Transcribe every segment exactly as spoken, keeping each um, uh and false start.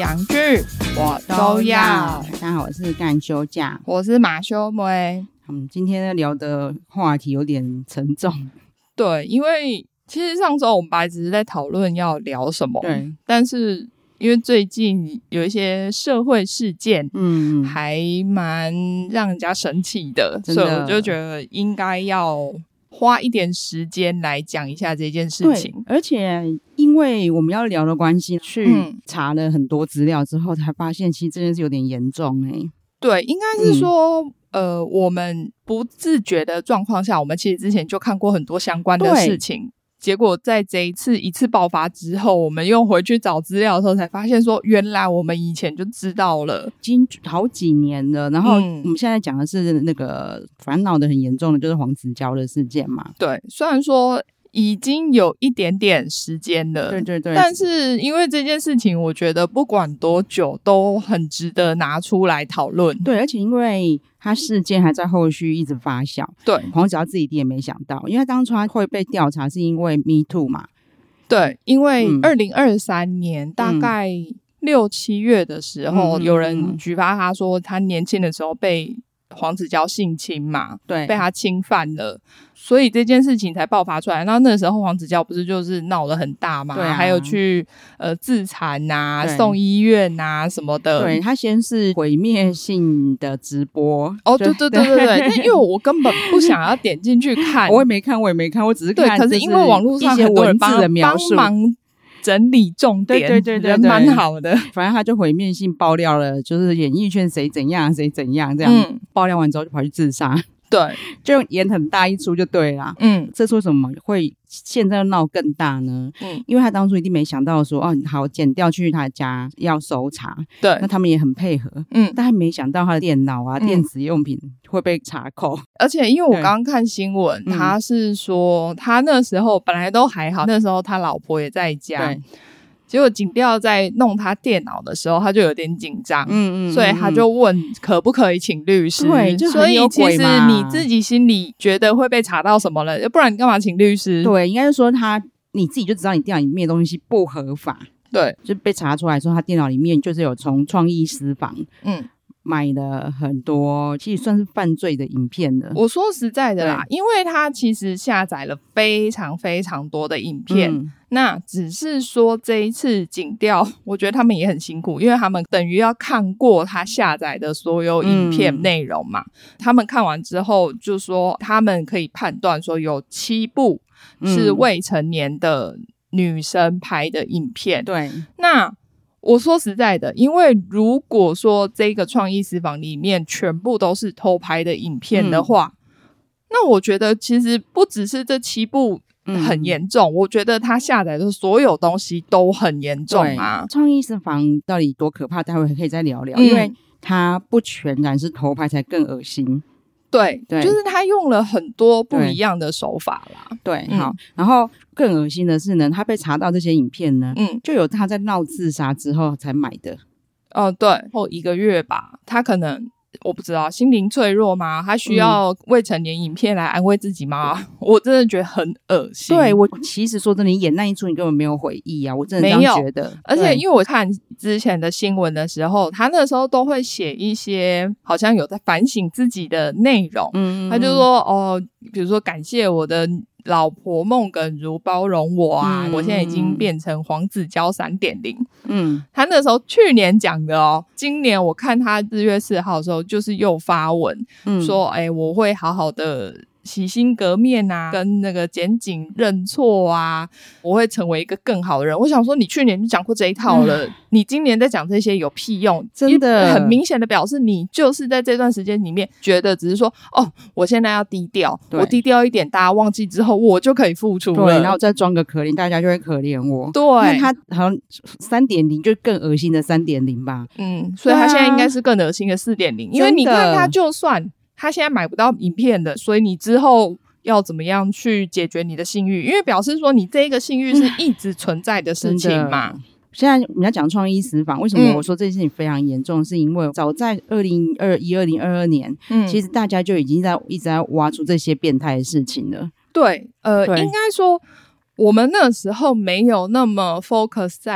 洋剧我都要。 大家好，我是干休假， 我是马修梅。 我们今天聊的话题有点沉重。 对，因为其实上周我们本来只是在讨论要聊什么，对，但是因为最近有一些社会事件，嗯，还蛮让人家生气的，所以我就觉得应该要花一点时间来讲一下这件事情。 而且因为我们要聊的关系，去查了很多资料之后，才发现其实这件事有点严重欸。 对，应该是说、嗯呃，我们不自觉的状况下，我们其实之前就看过很多相关的事情，结果在这一次一次爆发之后，我们又回去找资料的时候才发现说，原来我们以前就知道了， 已经好几年了。然后我们现在讲的是那个烦恼的很严重的就是黄子佼的事件嘛。 对，虽然说已经有一点点时间了， 对对对， 但是因为这件事情我觉得不管多久都很值得拿出来讨论。 对，而且因为他事件还在后续一直发酵，对，黄子佼自己也没想到，因为他当初他会被调查是因为 Me Too 嘛。 对，因为二零二三年、嗯、大概六七月的时候、嗯、有人举发他说他年轻的时候被黄子佼性侵嘛，对，被他侵犯了，所以这件事情才爆发出来。然后那时候黄子佼不是就是闹得很大嘛，对、啊，还有去呃自残啊、送医院啊什么的。 对，他先是毁灭性的直播， 哦，对对对对对。但因为我根本不想要点进去看， 我也没看，我也没看，我只是看。 对，可是因为网络上很多人帮帮忙整理重点，对对对对，人蛮好的。 反正他就毁灭性爆料了，就是演艺圈谁怎样谁怎样这样、嗯、爆料完之后就跑去自杀。 对， 就演很大一出就对啦。嗯，这次为什么会现在闹更大呢？嗯，因为他当初一定没想到说，哦，好，检调去他家要搜查，对，那他们也很配合。嗯，但他没想到他的电脑啊、嗯、电子用品会被查扣。 而且因为我刚刚看新闻，他是说他那时候本来都还好，那时候他老婆也在家。对，结果警调在弄他电脑的时候，他就有点紧张，嗯嗯，所以他就问可不可以请律师。对，就很有鬼嘛。所以其实你自己心里觉得会被查到什么了，不然你干嘛请律师？ 对，应该是说他你自己就知道你电脑里面的东西不合法，对，就被查出来说他电脑里面就是有从创意私房，嗯。买了很多其实算是犯罪的影片的。 我说实在的啦，因为他其实下载了非常非常多的影片、嗯、那只是说这一次警调我觉得他们也很辛苦，因为他们等于要看过他下载的所有影片内容嘛、嗯、他们看完之后就说他们可以判断说有七部是未成年的女生拍的影片、嗯、对，那我说实在的，因为如果说这个创意私房里面全部都是偷拍的影片的话、嗯、那我觉得其实不只是这七部很严重、嗯、我觉得他下载的所有东西都很严重啊。 创意私房到底多可怕，待会可以再聊聊、嗯、因为它不全然是偷拍才更恶心。 对，对，就是他用了很多不一样的手法啦。 对，对、嗯、好，然后更恶心的是呢，他被查到这些影片呢，嗯，就有他在闹自杀之后才买的。 哦、呃，对，后一个月吧，他可能我不知道心灵脆弱吗？他需要未成年影片来安慰自己吗？嗯、我真的觉得很恶心。 对，我其实说真的，你演那一出你根本没有悔意啊，我真的这样觉得。 而且因为我看之前的新闻的时候，他那时候都会写一些好像有在反省自己的内容，嗯，他就说哦，比如说感谢我的老婆孟耿如包容我啊、嗯、我现在已经变成黄子佼 三点零。 嗯，他那时候去年讲的哦，今年我看他四月四号的时候就是又发文、嗯、说哎，我会好好的洗心革面啊，跟那个检警认错啊，我会成为一个更好的人。我想说你去年就讲过这一套了、嗯、你今年在讲这些有屁用？真的很明显的表示你就是在这段时间里面觉得只是说哦，我现在要低调，我低调一点，大家忘记之后我就可以付出了， 对，然后再装个可怜，大家就会可怜我。对，那他好像 三点零 就更恶心的 三点零 吧。 嗯，所以他现在应该是更恶心的 四点零、因为你看他就算他现在买不到影片的，所以你之后要怎么样去解决你的性欲？因为表示说你这个性欲是一直存在的事情嘛。嗯、 现在我们要讲创意私房，为什么我说这件事情非常严重、嗯、是因为早在二零二一、二零二二年、嗯、其实大家就已经在一直在挖出这些变态的事情了。 对，呃，对，应该说我们那时候没有那么 focus 在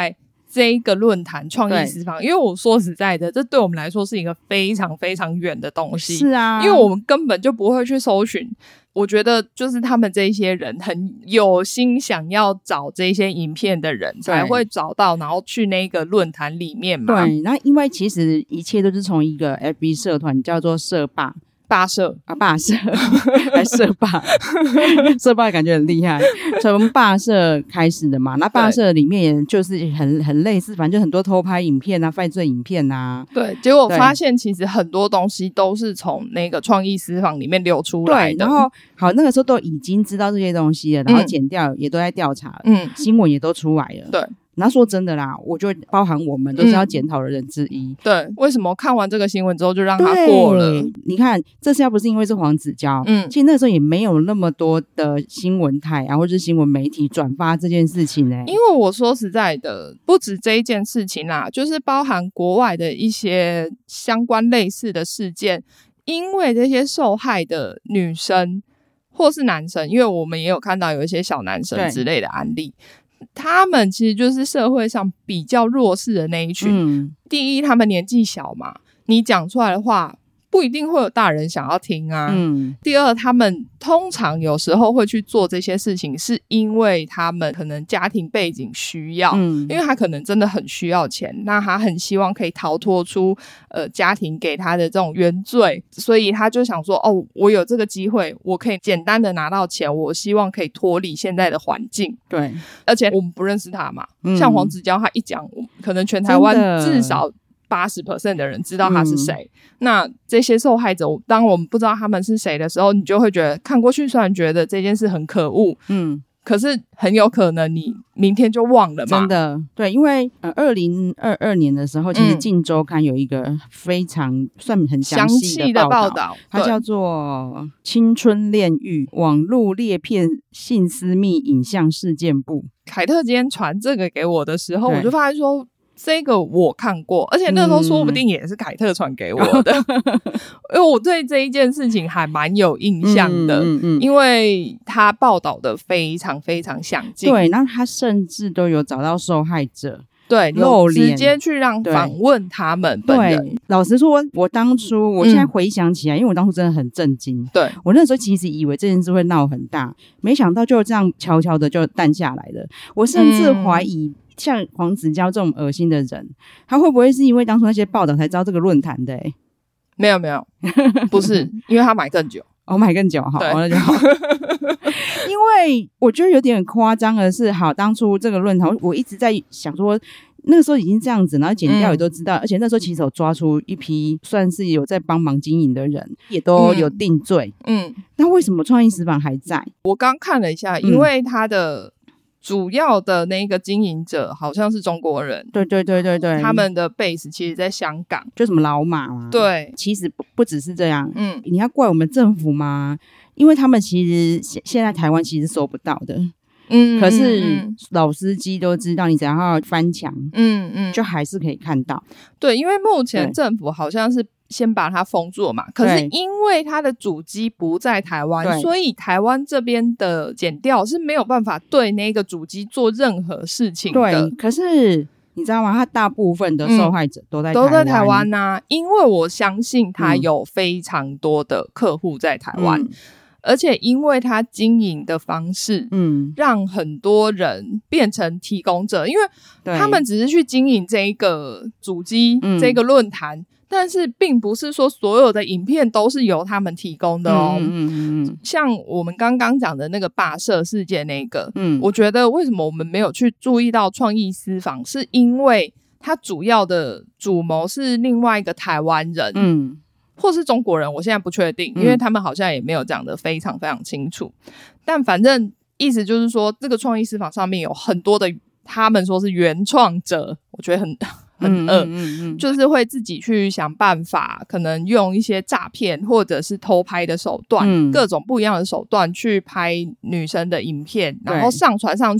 这一个论坛创意私房，因为我说实在的，这对我们来说是一个非常非常远的东西。 是啊， 因为我们根本就不会去搜寻。我觉得就是他们这些人很有心想要找这些影片的人才会找到，然后去那个论坛里面嘛。 对，那因为其实一切都是从一个 F B 社团叫做社霸。 霸社啊，霸社还社霸，社霸感觉很厉害，从霸社开始的嘛。那霸社里面也就是很很类似，反正就很多偷拍影片啊、犯罪影片啊。 对，结果发现其实很多东西都是从那个创意私房里面流出来的。 对，然后好，那个时候都已经知道这些东西了，然后检调也都在调查了，嗯，新闻也都出来了。 对。 然后说真的啦，我就包含我们都是要检讨的人之一、 嗯。对，为什么看完这个新闻之后就让他过了？ 你看，这次要不是因为是黄子佼，嗯，其实那个时候也没有那么多的新闻台啊，或者是新闻媒体转发这件事情呢、欸。 因为我说实在的，不止这一件事情啦，就是包含国外的一些相关类似的事件，因为这些受害的女生或是男生，因为我们也有看到有一些小男生之类的案例。他们其实就是社会上比较弱势的那一群、嗯、第一他们年纪小嘛，你讲出来的话不一定会有大人想要听啊、嗯、第二他们通常有时候会去做这些事情是因为他们可能家庭背景需要、嗯、因为他可能真的很需要钱，那他很希望可以逃脱出呃家庭给他的这种原罪，所以他就想说哦，我有这个机会我可以简单的拿到钱，我希望可以脱离现在的环境。 对， 而且我们不认识他嘛、嗯、像黄子佼他一讲可能全台湾至少八十 percent 的人知道他是谁、嗯、那这些受害者当我们不知道他们是谁的时候，你就会觉得看过去虽然觉得这件事很可恶，嗯，可是很有可能你明天就忘了嘛。 真的，对，因为呃，二零二二年的时候，其实《镜周刊》有一个非常算很详细的报道， 详细的报道它叫做《青春炼狱网络猎骗性私密影像事件簿》。 凯特今天传这个给我的时候，我就发现说这个我看过，而且那时候说不定也是凯特传给我的、嗯、因为我对这一件事情还蛮有印象的、嗯嗯嗯、因为他报道的非常非常详尽。 对，然后他甚至都有找到受害者， 对，露脸，直接去让访问他们本人。 对，老实说我当初我现在回想起来、嗯、因为我当初真的很震惊， 对， 我那时候其实以为这件事会闹很大，没想到就这样悄悄的就淡下来了。我甚至怀疑、嗯像黄子佼这种恶心的人，他会不会是因为当初那些报道才知道这个论坛的、欸、 没有没有不是，因为他买更久哦，买更久，好，那就好因为我觉得有点夸张的是，好，当初这个论坛我一直在想说那个时候已经这样子，然后检调也都知道、嗯、而且那时候其实有抓出一批算是有在帮忙经营的人，也都有定罪。嗯，那为什么创意私房还在？ 我刚看了一下，因为他的主要的那个经营者好像是中国人， 对对对对对， 他们的 base 其实在香港， 就什么老马嘛。 对， 其实 不, 不只是这样，嗯，你要怪我们政府吗？因为他们其实现在台湾其实收不到的，嗯，可是老司机都知道，你只要翻墙，嗯嗯，就还是可以看到。 对，因为目前政府好像是先把它封住嘛，可是因为它的主机不在台湾，所以台湾这边的检调是没有办法对那个主机做任何事情的。 对，可是你知道吗？他大部分的受害者都在台湾、嗯、都在台湾啊，因为我相信他有非常多的客户在台湾、嗯、而且因为他经营的方式嗯，让很多人变成提供者，因为他们只是去经营这一个主机、嗯、这个论坛，但是并不是说所有的影片都是由他们提供的哦。嗯嗯嗯，像我们刚刚讲的那个霸社事件那个，嗯，我觉得为什么我们没有去注意到创意私房，是因为他主要的主谋是另外一个台湾人，嗯，或是中国人，我现在不确定，因为他们好像也没有讲得非常非常清楚。但反正意思就是说，这个创意私房上面有很多的，他们说是原创者，我觉得很。很恶、嗯嗯嗯、就是会自己去想办法，可能用一些诈骗或者是偷拍的手段、嗯、各种不一样的手段去拍女生的影片，然后上传上去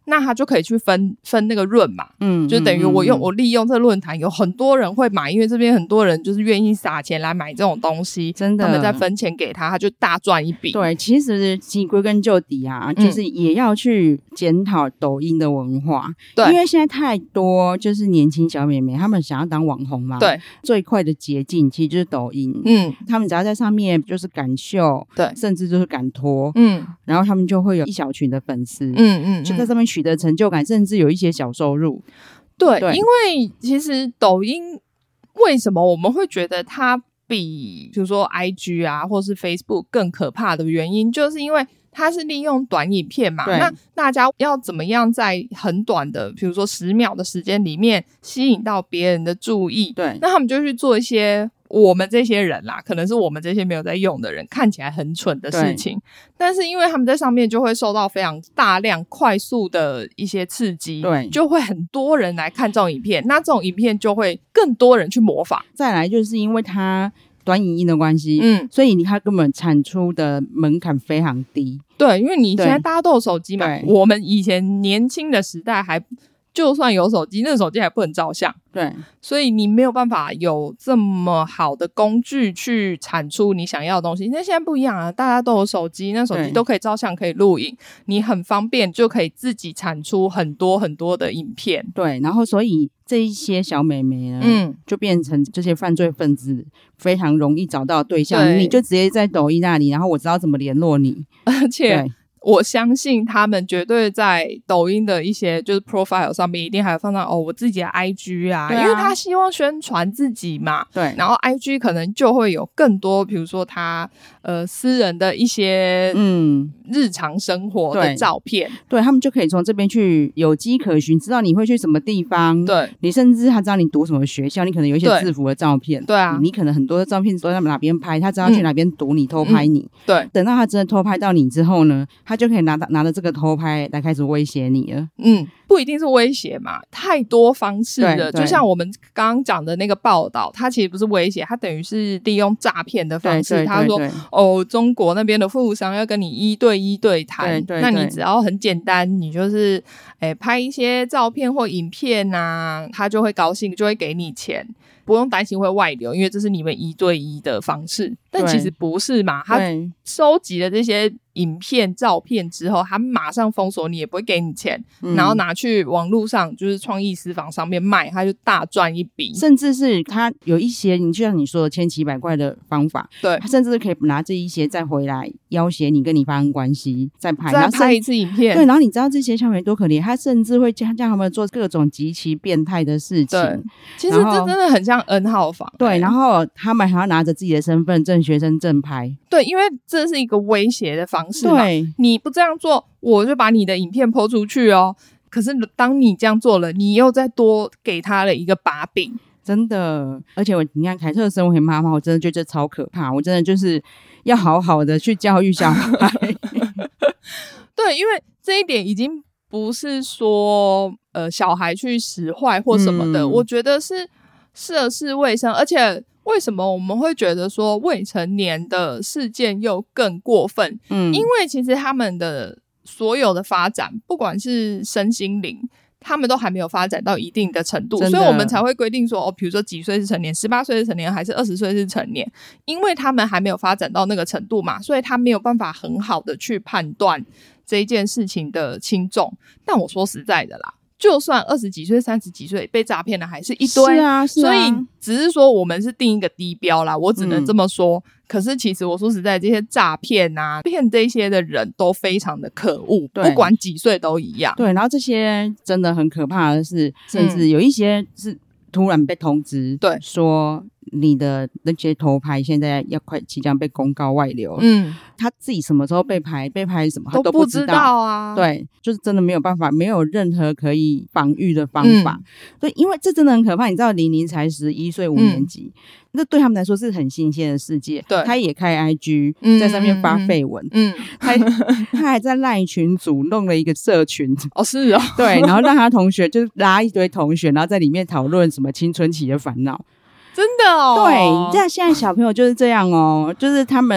那他就可以去分分那个润嘛，嗯，就等于我用、嗯、我利用这个论坛有很多人会买，因为这边很多人就是愿意撒钱来买这种东西，真的，他们再分钱给他，他就大赚一笔。 对，其实其实归根究底啊，就是也要去检讨抖音的文化，对，因为现在太多就是年轻小妹妹，他们想要当网红嘛，对，最快的捷径其实就是抖音，嗯，他们只要在上面就是敢秀，对，甚至就是敢脱，嗯，然后他们就会有一小群的粉丝，嗯嗯, 嗯，就在上面取得成就感，甚至有一些小收入。 对，对，因为其实抖音为什么我们会觉得它比比如说 I G 啊或是 Facebook 更可怕的原因，就是因为它是利用短影片嘛，那大家要怎么样在很短的比如说十秒的时间里面吸引到别人的注意，对，那他们就去做一些我们这些人啦，可能是我们这些没有在用的人看起来很蠢的事情，但是因为他们在上面就会受到非常大量快速的一些刺激，对，就会很多人来看这种影片，那这种影片就会更多人去模仿。 再来就是因为它短影音的关系，嗯，所以它根本产出的门槛非常低。 对，因为你现在大家都有手机嘛，我们以前年轻的时代还就算有手机，那个手机还不能照相，对，所以你没有办法有这么好的工具去产出你想要的东西。那现在不一样啊，大家都有手机，那手机都可以照相可以录影，你很方便就可以自己产出很多很多的影片。 对，然后所以这一些小妹妹呢，嗯，就变成这些犯罪分子非常容易找到对象，你就直接在抖音那里，然后我知道怎么联络你， 而且我相信他们绝对在抖音的一些就是 profile 上面一定还有放上哦我自己的 I G 啊, 啊因为他希望宣传自己嘛，对，然后 I G 可能就会有更多比如说他呃私人的一些嗯日常生活的照片， 对，对他们就可以从这边去有迹可循，知道你会去什么地方，对，你甚至他知道你读什么学校，你可能有一些制服的照片，对啊，你可能很多的照片都在哪边拍，他知道去哪边读你、嗯、偷拍你，对，等到他真的偷拍到你之后呢，他就可以拿拿着这个偷拍来开始威胁你了。 嗯，不一定是威胁嘛，太多方式了。就像我们刚刚讲的那个报道，它其实不是威胁，它等于是利用诈骗的方式。他说哦，中国那边的富商要跟你一对一对谈，对对对，那你只要很简单，你就是诶拍一些照片或影片啊，他就会高兴，就会给你钱。不用担心会外流，因为这是你们一对一的方式，但其实不是嘛，他收集了这些影片照片之后，他马上封锁你，也不会给你钱、嗯、然后拿去网络上就是创意私房上面卖，他就大赚一笔。 甚至是他有一些你就像你说的千奇百怪的方法，对，他甚至可以拿这一些再回来要挟你，跟你发生关系，再拍再拍一次影片。 对，然后你知道这些小妹多可怜，他甚至会叫他们做各种极其变态的事情。对， 其实这真的很像 N 号房、欸、 对，然后他们还要拿着自己的身份证学生证拍。 对，因为这是一个威胁的方式嘛，对，你不这样做我就把你的影片 po 出去哦。可是当你这样做了，你又再多给他了一个把柄， 真的。而且我你看凯特身为妈妈，我真的觉得超可怕，我真的就是要好好的去教育小孩对，因为这一点已经不是说呃小孩去使坏或什么的、嗯、我觉得是涉世未深。而且为什么我们会觉得说未成年的事件又更过分？嗯，因为其实他们的所有的发展，不管是身心灵，他们都还没有发展到一定的程度，所以我们才会规定说哦，比如说几岁是成年，十八岁是成年还是二十岁是成年，因为他们还没有发展到那个程度嘛，所以他没有办法很好的去判断这一件事情的轻重。但我说实在的啦，就算二十几岁三十几岁被诈骗的还是一堆，是啊是啊，所以只是说我们是定一个低标啦，我只能这么说、嗯、可是其实我说实在，这些诈骗啊骗这些的人都非常的可恶，不管几岁都一样。 对，然后这些真的很可怕的是、嗯、甚至有一些是突然被通知，对，说你的那些偷拍现在要快即将被公告外流，嗯，他自己什么时候被拍被拍什么他都不知道，都不知道啊。对，就是真的没有办法，没有任何可以防御的方法、嗯、对，因为这真的很可怕。你知道玲玲才十一岁五年级、嗯，那对他们来说是很新鲜的世界。对，他也开 I G、嗯、在上面发绯闻，嗯，他他还在赖群组弄了一个社群， 哦是哦， 对，然后让他同学就拉一堆同学，然后在里面讨论什么青春期的烦恼。 真的哦， 对，这样现在小朋友就是这样哦，就是他们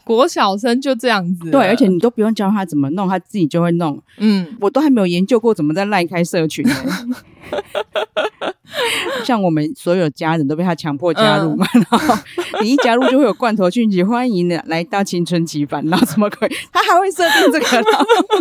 国小生就这样子， 对，而且你都不用教他怎么弄，他自己就会弄。嗯，我都还没有研究过怎么在赖开社群呢。像我们所有家人都被他强迫加入嘛，嗯、然后你一加入就会有罐头讯息，欢迎来到青春期烦恼什么鬼，他还会设定这个。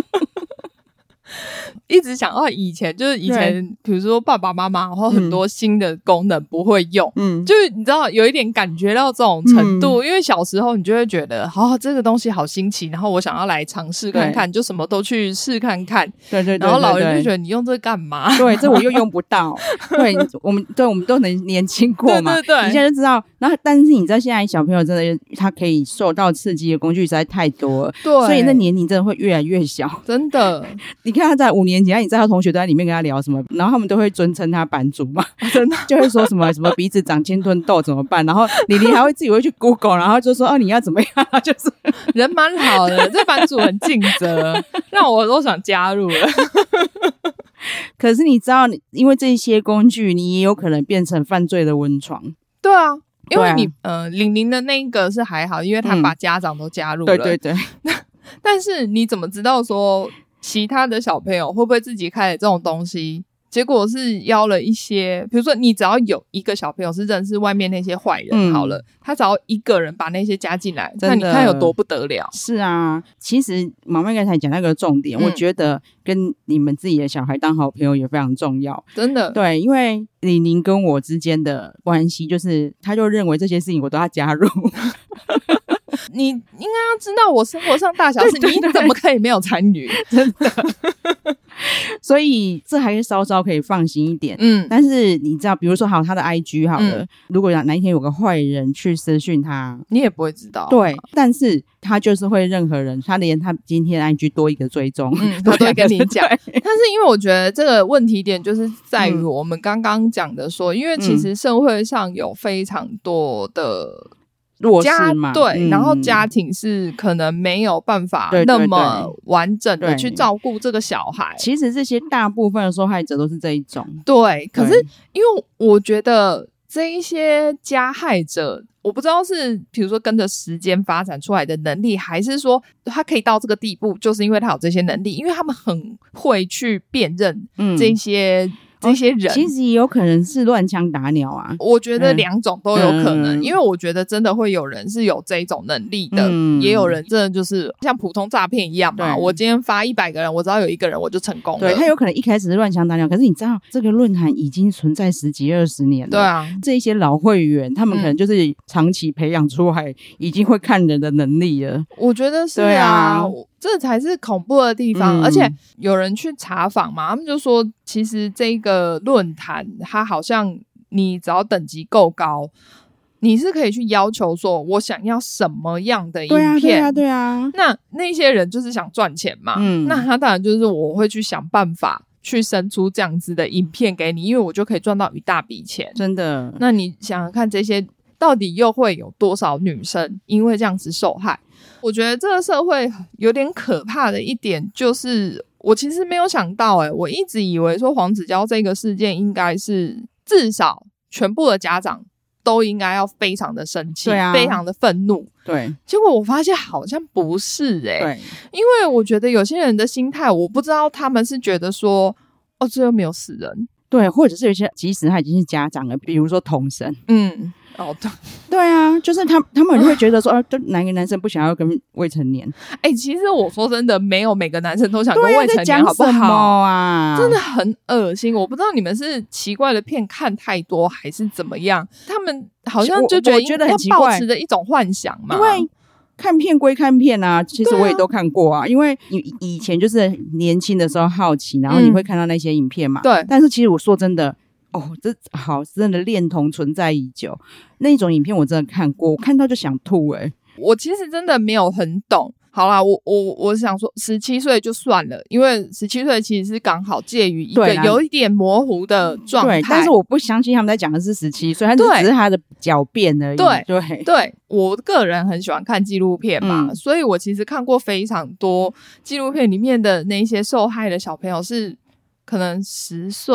一直想到以前，就是以前比如说爸爸妈妈然后很多新的功能不会用，嗯，就是你知道有一点感觉到这种程度、嗯、因为小时候你就会觉得哦这个东西好新奇，然后我想要来尝试看看，就什么都去试看看， 对对对， 然后老人就觉得你用这个干嘛， 对，这我又用不到。对，我们对我们都能年轻过嘛， 对对对， 你现在就知道。然后但是你知道现在小朋友真的他可以受到刺激的工具实在太多了，对，所以那年龄真的会越来越小， 真的。 你看他在五年级，你知道他同学都在里面跟他聊什么，然后他们都会尊称他版主嘛，真的就会说什么什么鼻子长青春痘怎么办，然后李黎还会自己会去 Google， 然后就说哦你要怎么样，就是人蛮好的，这版主很尽责，让我都想加入了。 可是你知道，因为这些工具，你也有可能变成犯罪的温床。 对啊，因为你、啊、呃，玲玲的那一个是还好，因为他把家长都加入了。 嗯、对对对。 但是你怎么知道说其他的小朋友会不会自己开了这种东西？结果是邀了一些，比如说你只要有一个小朋友是认识外面那些坏人好了、嗯、他只要一个人把那些加进来，那你看有多不得了。 是啊，其实妈妈刚才讲那个重点、嗯、我觉得跟你们自己的小孩当好朋友也非常重要， 真的。 对，因为李宁跟我之间的关系就是他就认为这些事情我都要加入。 你应该要知道我生活上大小事，你怎么可以没有参与？ 真的。所以这还是稍稍可以放心一点。嗯，但是你知道，比如说好他的 I G 好了、嗯、如果哪一天有个坏人去私讯他， 你也不会知道。 对，但是他就是会任何人，他连他今天 I G 多一个追踪、 嗯、他都会跟你讲。但是因为我觉得这个问题点就是在于我们刚刚讲的说、嗯、因为其实社会上有非常多的弱势嘛， 对、嗯，然后家庭是可能没有办法那么完整的去照顾这个小孩。 其实这些大部分的受害者都是这一种， 对。可是因为我觉得这一些加害者，我不知道是比如说跟着时间发展出来的能力，还是说他可以到这个地步，就是因为他有这些能力，因为他们很会去辨认这些。嗯这些人、哦、 其实也有可能是乱枪打鸟啊， 我觉得两种都有可能、嗯、因为我觉得真的会有人是有这种能力的、嗯、也有人真的就是像普通诈骗一样嘛，我今天发一百个人，我只要有一个人我就成功了。 对，他有可能一开始是乱枪打鸟，可是你知道这个论坛已经存在十几二十年了。 对啊， 这一些老会员他们可能就是长期培养出来、嗯、已经会看人的能力了。 我觉得是 啊, 啊这才是恐怖的地方、嗯、而且有人去查访嘛，他们就说其实这个论坛它好像你只要等级够高，你是可以去要求说我想要什么样的影片。 对啊对啊对啊， 那那些人就是想赚钱嘛、嗯、那他当然就是我会去想办法去生出这样子的影片给你，因为我就可以赚到一大笔钱。 真的。 那你想想看，这些到底又会有多少女生因为这样子受害？我觉得这个社会有点可怕的一点就是我其实没有想到欸，我一直以为说黄子佼这个事件应该是至少全部的家长都应该要非常的生气、啊、非常的愤怒。 对， 结果我发现好像不是欸。 对， 因为我觉得有些人的心态，我不知道他们是觉得说哦这又没有死人， 对，或者是有些即使他已经是家长了，比如说童生，嗯， 哦，对， 对啊，就是他他们会觉得说，啊，哪个男生不想要跟未成年？ 哎、欸，其实我说真的，没有每个男生都想跟未成年，好不好啊？ 真的很恶心。我不知道你们是奇怪的片看太多，还是怎么样？他们好像就觉得觉得很奇怪， 要抱持的一种幻想嘛， 因为。看片归看片啊，其实我也都看过啊，啊因为以以前就是年轻的时候好奇，然后你会看到那些影片嘛。对、嗯，但是其实我说真的，哦，这好真的恋童存在已久，那种影片我真的看过，我看到就想吐哎、欸。 我其实真的没有很懂。好啦，我我我想说十七岁就算了，因为十七岁其实是刚好介于一个有一点模糊的状态。 对，但是我不相信他们在讲的是十七岁，他只是他的狡辩而已。 对对对，我个人很喜欢看纪录片嘛、嗯，所以我其实看过非常多纪录片里面的那些受害的小朋友是可能十岁。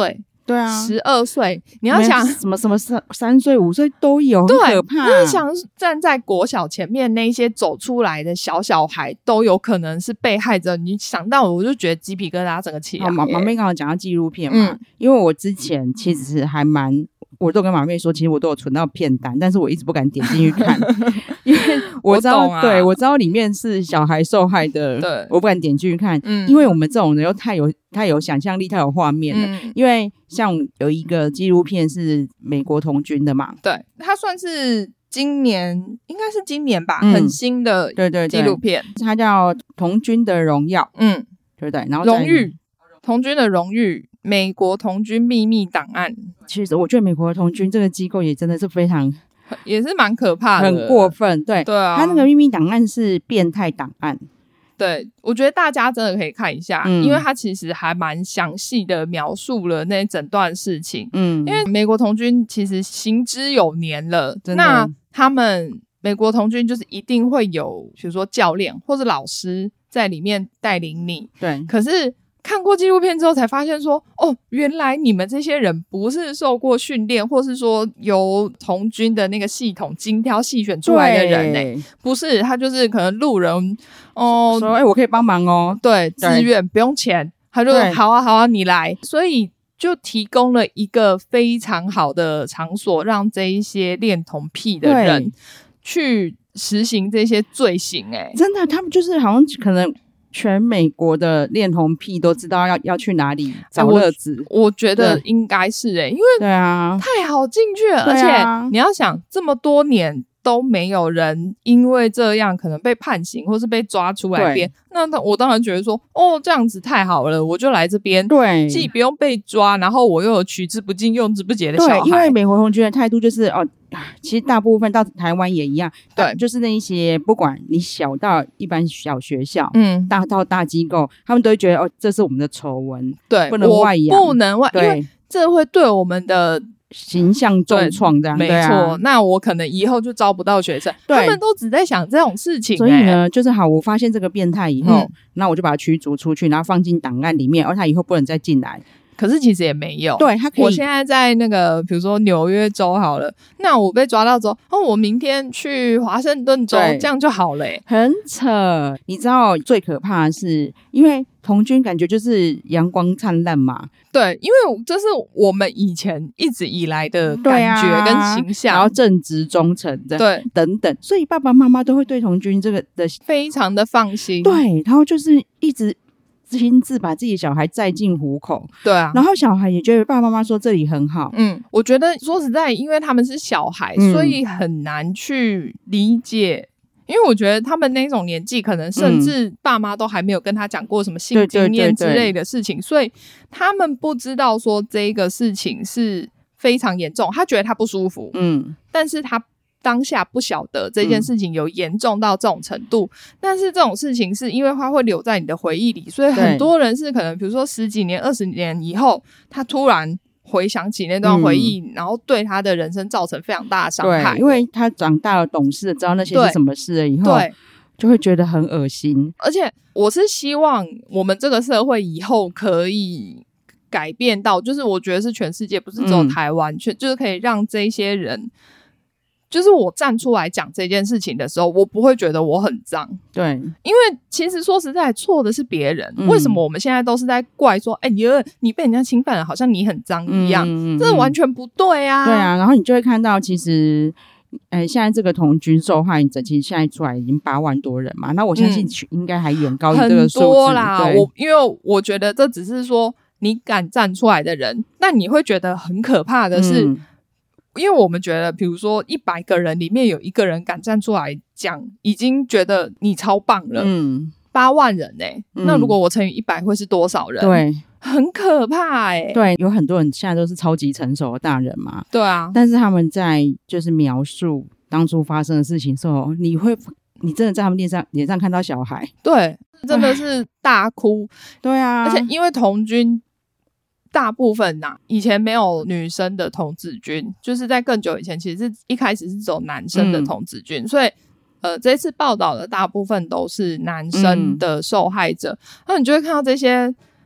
对啊， 十二岁，你要想什么什么三三岁五岁都有， 对， 很可怕。 就是想站在国小前面那些走出来的小小孩都有可能是被害者，你想到我就觉得鸡皮疙瘩整个起来。 马马妹刚刚讲到纪录片嘛、嗯，因为我之前其实还蛮。我都跟马妹说，其实我都有存到片单，但是我一直不敢点进去看，因为我知道，我懂啊、对我知道里面是小孩受害的，对，我不敢点进去看，嗯，因为我们这种人又太有太有想象力，太有画面了、嗯。因为像有一个纪录片是美国童军的嘛， 对，它算是今年应该是今年吧，嗯、很新的对对纪录片， 它叫《童军的荣耀》，嗯，对不对？然后荣誉，童军的荣誉。美国童军秘密档案， 其实我觉得美国的童军这个机构也真的是非常， 也是蛮可怕的， 很过分。对对啊， 他那个秘密档案是变态档案。 对，我觉得大家真的可以看一下，嗯、因为他其实还蛮详细的描述了那整段事情。嗯，因为美国童军其实行之有年了，那他们美国童军就是一定会有，比如说教练或者老师在里面带领你。对，可是。看过纪录片之后才发现说，哦，原来你们这些人不是受过训练，或是说由童军的那个系统精挑细选出来的人欸，不是，他就是可能路人哦， 说哎、欸，我可以帮忙哦， 对，自愿不用钱，他就好啊好啊，你来，所以就提供了一个非常好的场所，让这一些恋童癖的人去实行这些罪行、欸。哎， 真的，他们就是好像可能。全美国的恋童癖都知道要要去哪里找乐子、欸我，我觉得应该是诶、欸，因为对啊， 太好进去了，而且你要想这么多年都没有人因为这样可能被判刑或是被抓出来编，那我当然觉得说，哦，这样子太好了，我就来这边，对，既不用被抓，然后我又有取之不尽用之不竭的小孩。 对，因为美国童军的态度就是哦。其实大部分到台湾也一样，对，就是那一些不管你小到一般小学校，嗯，大到大机构，他们都会觉得哦，这是我们的丑闻， 对， 不能外扬， 不能外，因为这会对我们的形象重创，这样没错、啊。那我可能以后就招不到学生，他们都只在想这种事情、欸。 所以呢，就是好，我发现这个变态以后，那、嗯、我就把它驱逐出去，然后放进档案里面，而他以后不能再进来。 可是其实也没有， 对他可以。 我现在在那个，比如说纽约州好了，那我被抓到之后，哦，我明天去华盛顿州，这样就好了、欸。 很扯，你知道最可怕的是，因为童军感觉就是阳光灿烂嘛， 对，因为这是我们以前一直以来的感觉跟形象， 啊、然后正直忠诚的， 对， 等等，所以爸爸妈妈都会对童军这个的非常的放心， 对，然后就是一直。亲自把自己的小孩载进虎口， 对啊， 然后小孩也觉得爸爸妈妈说这里很好， 嗯，我觉得说实在，因为他们是小孩，嗯、所以很难去理解，因为我觉得他们那种年纪，可能甚至爸妈都还没有跟他讲过什么性经验之类的事情，所以他们不知道说这个事情是非常严重，他觉得他不舒服，嗯，但是他。当下不晓得这件事情有严重到这种程度、嗯、但是这种事情是因为它会留在你的回忆里，所以很多人是可能比如说十几年二十年以后，他突然回想起那段回忆、嗯、然后对他的人生造成非常大的伤害， 对，因为他长大了懂事知道那些是什么事了以后，对，就会觉得很恶心。 而且我是希望我们这个社会以后可以改变到，就是我觉得是全世界不是只有台湾、嗯、全就是可以让这些人，就是我站出来讲这件事情的时候，我不会觉得我很脏。对，因为其实说实在，错的是别人、嗯。为什么我们现在都是在怪说，哎、欸，你你被人家侵犯了，好像你很脏一样、嗯？这完全不对啊！ 对啊，然后你就会看到，其实，哎、欸，现在这个童军受害者，其实现在出来已经八万多人嘛。那我相信应该还远高于这个数字、嗯、很多啦。 我因为我觉得这只是说你敢站出来的人，但你会觉得很可怕的是。嗯，因为我们觉得比如说一百个人里面有一个人敢站出来讲，已经觉得你超棒了。嗯，八万人欸、嗯、那如果我乘以一百会是多少人？对，很可怕欸。 对，有很多人现在都是超级成熟的大人嘛。 对啊， 但是他们在就是描述当初发生的事情的时候，你会你真的在他们脸上脸上看到小孩， 对，真的是大哭。 对啊， 而且因为童军大部分呐、啊，以前没有女生的童子军，就是在更久以前，其实是一开始是走男生的童子军、嗯，所以呃，这次报道的大部分都是男生的受害者。那、嗯、你就会看到这些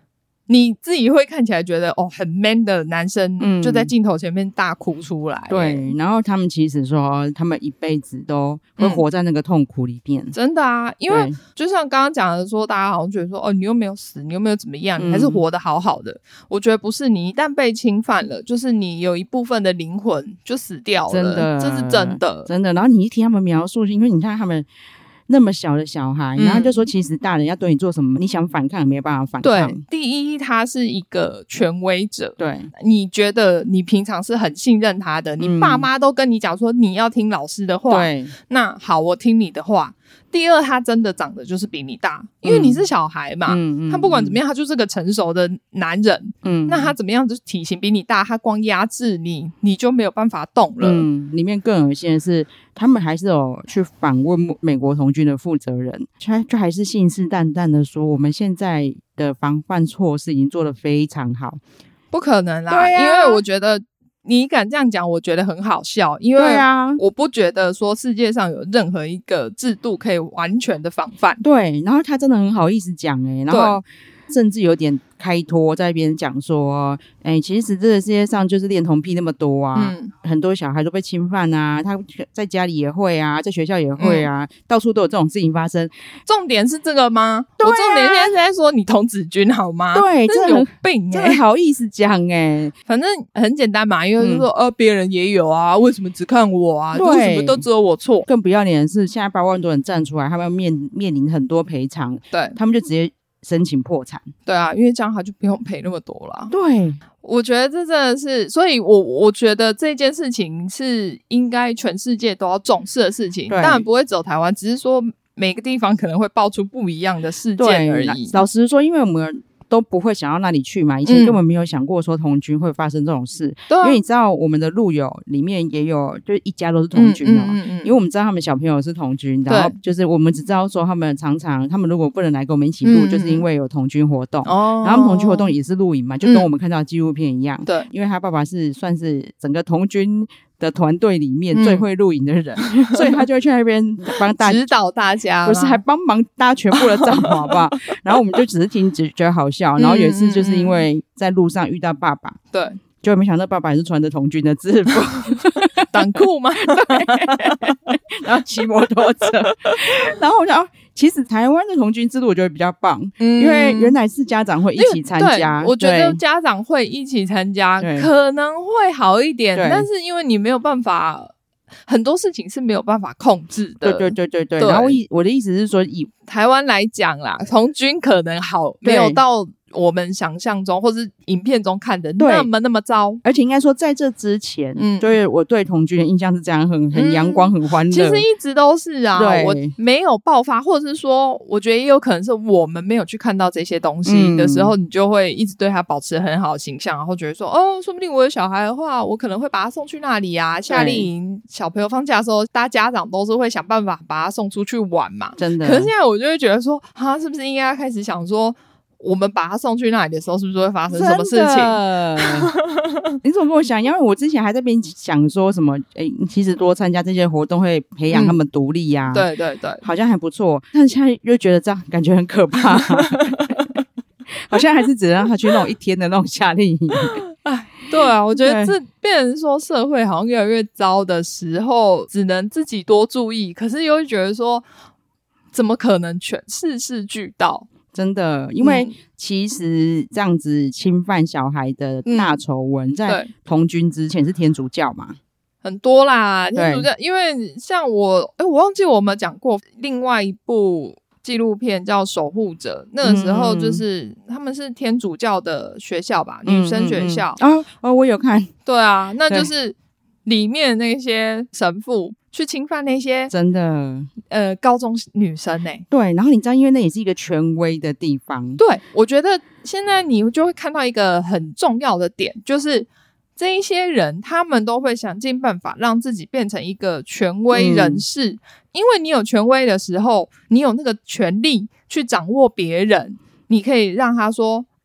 你自己会看起来觉得哦很 man 的男生、嗯、就在镜头前面大哭出来。 对，然后他们其实说他们一辈子都会活在那个痛苦里面、 嗯、真的啊，因为就像刚刚讲的说大家好像觉得说哦你又没有死，你又没有怎么样，你还是活得好好的、嗯、我觉得不是，你一旦被侵犯了，就是你有一部分的灵魂就死掉了， 真的， 这是真的真的。然后你一听他们描述，因为你看他们那么小的小孩，然后就说其实大人要对你做什么、嗯、你想反抗也没有办法反抗。 对，第一他是一个权威者， 对， 你觉得你平常是很信任他的，你爸妈都跟你讲说你要听老师的话，对，那好我听你的话。第二他真的长得就是比你大，因为你是小孩嘛、嗯、他不管怎么样他就是个成熟的男人，嗯，那他怎么样就是体型比你大，他光压制你你就没有办法动了。 嗯，里面更恶心的是他们还是有去访问美国童军的负责人，他就还是信誓旦旦的说我们现在的防范措施已经做得非常好。 不可能啦、啊、因为我觉得你敢这样讲我觉得很好笑，因为我不觉得说世界上有任何一个制度可以完全的防范。 对，然后他真的很好意思讲耶，然后甚至有点开脱在那边讲说哎，其实这个世界上就是恋童癖那么多啊、嗯、很多小孩都被侵犯啊，他在家里也会啊，在学校也会啊、嗯、到处都有这种事情发生。 重点是这个吗？对、啊、我重点现在是在说你童子军好吗？ 对， 这有病耶， 真的好意思讲耶。 反正很简单嘛，因为就是说、嗯、呃，别人也有啊，为什么只看我啊？为什么都只有我错？ 更不要脸的是现在八万多人站出来，他们要面面临很多赔偿，对，他们就直接申请破产。 对啊，因为这样他就不用赔那么多了。 对， 我觉得这真的是，所以我我觉得这件事情是应该全世界都要重视的事情，当然不会只有台湾，只是说每个地方可能会爆出不一样的事件而已。 老实说，因为我们都不会想到那里去嘛，以前根本没有想过说童军会发生这种事、嗯、因为你知道我们的路友里面也有就是一家都是童军哦、嗯嗯嗯嗯，因为我们知道他们小朋友是童军，然后就是我们只知道说他们常常他们如果不能来跟我们一起录、嗯、就是因为有童军活动、哦、然后他们童军活动也是露营嘛，就跟我们看到的纪录片一样、嗯、对，因为他爸爸是算是整个童军的团队里面最会露营的人、嗯、所以他就会去那边帮大家指导大家， 不是还帮忙搭全部的帐篷好不好然后我们就只是听觉得好笑，然后有一次就是因为在路上遇到爸爸，对，就没想到爸爸也是穿着童军的制服短裤吗然后骑摩托车然后我想其实台湾的童军制度我觉得比较棒、嗯、因为原来是家长会一起参加， 我觉得家长会一起参加可能会好一点，但是因为你没有办法，很多事情是没有办法控制的。 对对对对 对, 对然后我的意思是说以台湾来讲啦，童军可能好没有到我们想象中或是影片中看的那么那么糟， 而且应该说在这之前嗯，就是我对童军的印象是这样，很很阳光、嗯、很欢乐， 其实一直都是啊，我没有爆发，或者是说我觉得也有可能是我们没有去看到这些东西的时候、嗯、你就会一直对他保持很好的形象，然后觉得说哦，说不定我有小孩的话我可能会把他送去那里啊，夏令营小朋友放假的时候大家家长都是会想办法把他送出去玩嘛，真的。可是现在我就会觉得说他是不是应该开始想说我们把他送去那里的时候是不是会发生什么事情你怎么跟我想，因为我之前还在边想说什么诶，其实多参加这些活动会培养他们独立啊、嗯、对对对，好像还不错，但现在又觉得这样感觉很可怕好像还是只能让他去那种一天的那种夏令营对啊，我觉得这变成说社会好像越来越糟的时候只能自己多注意，可是又会觉得说怎么可能全事事俱到， 真的，因为其实这样子侵犯小孩的大丑闻、嗯、在童军之前是天主教嘛， 很多啦，天主教，因为像我诶我忘记我们讲过另外一部纪录片叫守护者，那个时候就是、嗯、他们是天主教的学校吧、嗯、女生学校、 嗯嗯、哦哦，我有看， 对啊，那就是里面那些神父去侵犯那些真的呃高中女生欸， 对，然后你知道因为那也是一个权威的地方， 对，我觉得现在你就会看到一个很重要的点，就是这一些人他们都会想尽办法让自己变成一个权威人士、嗯、因为你有权威的时候你有那个权利去掌握别人，你可以让他说诶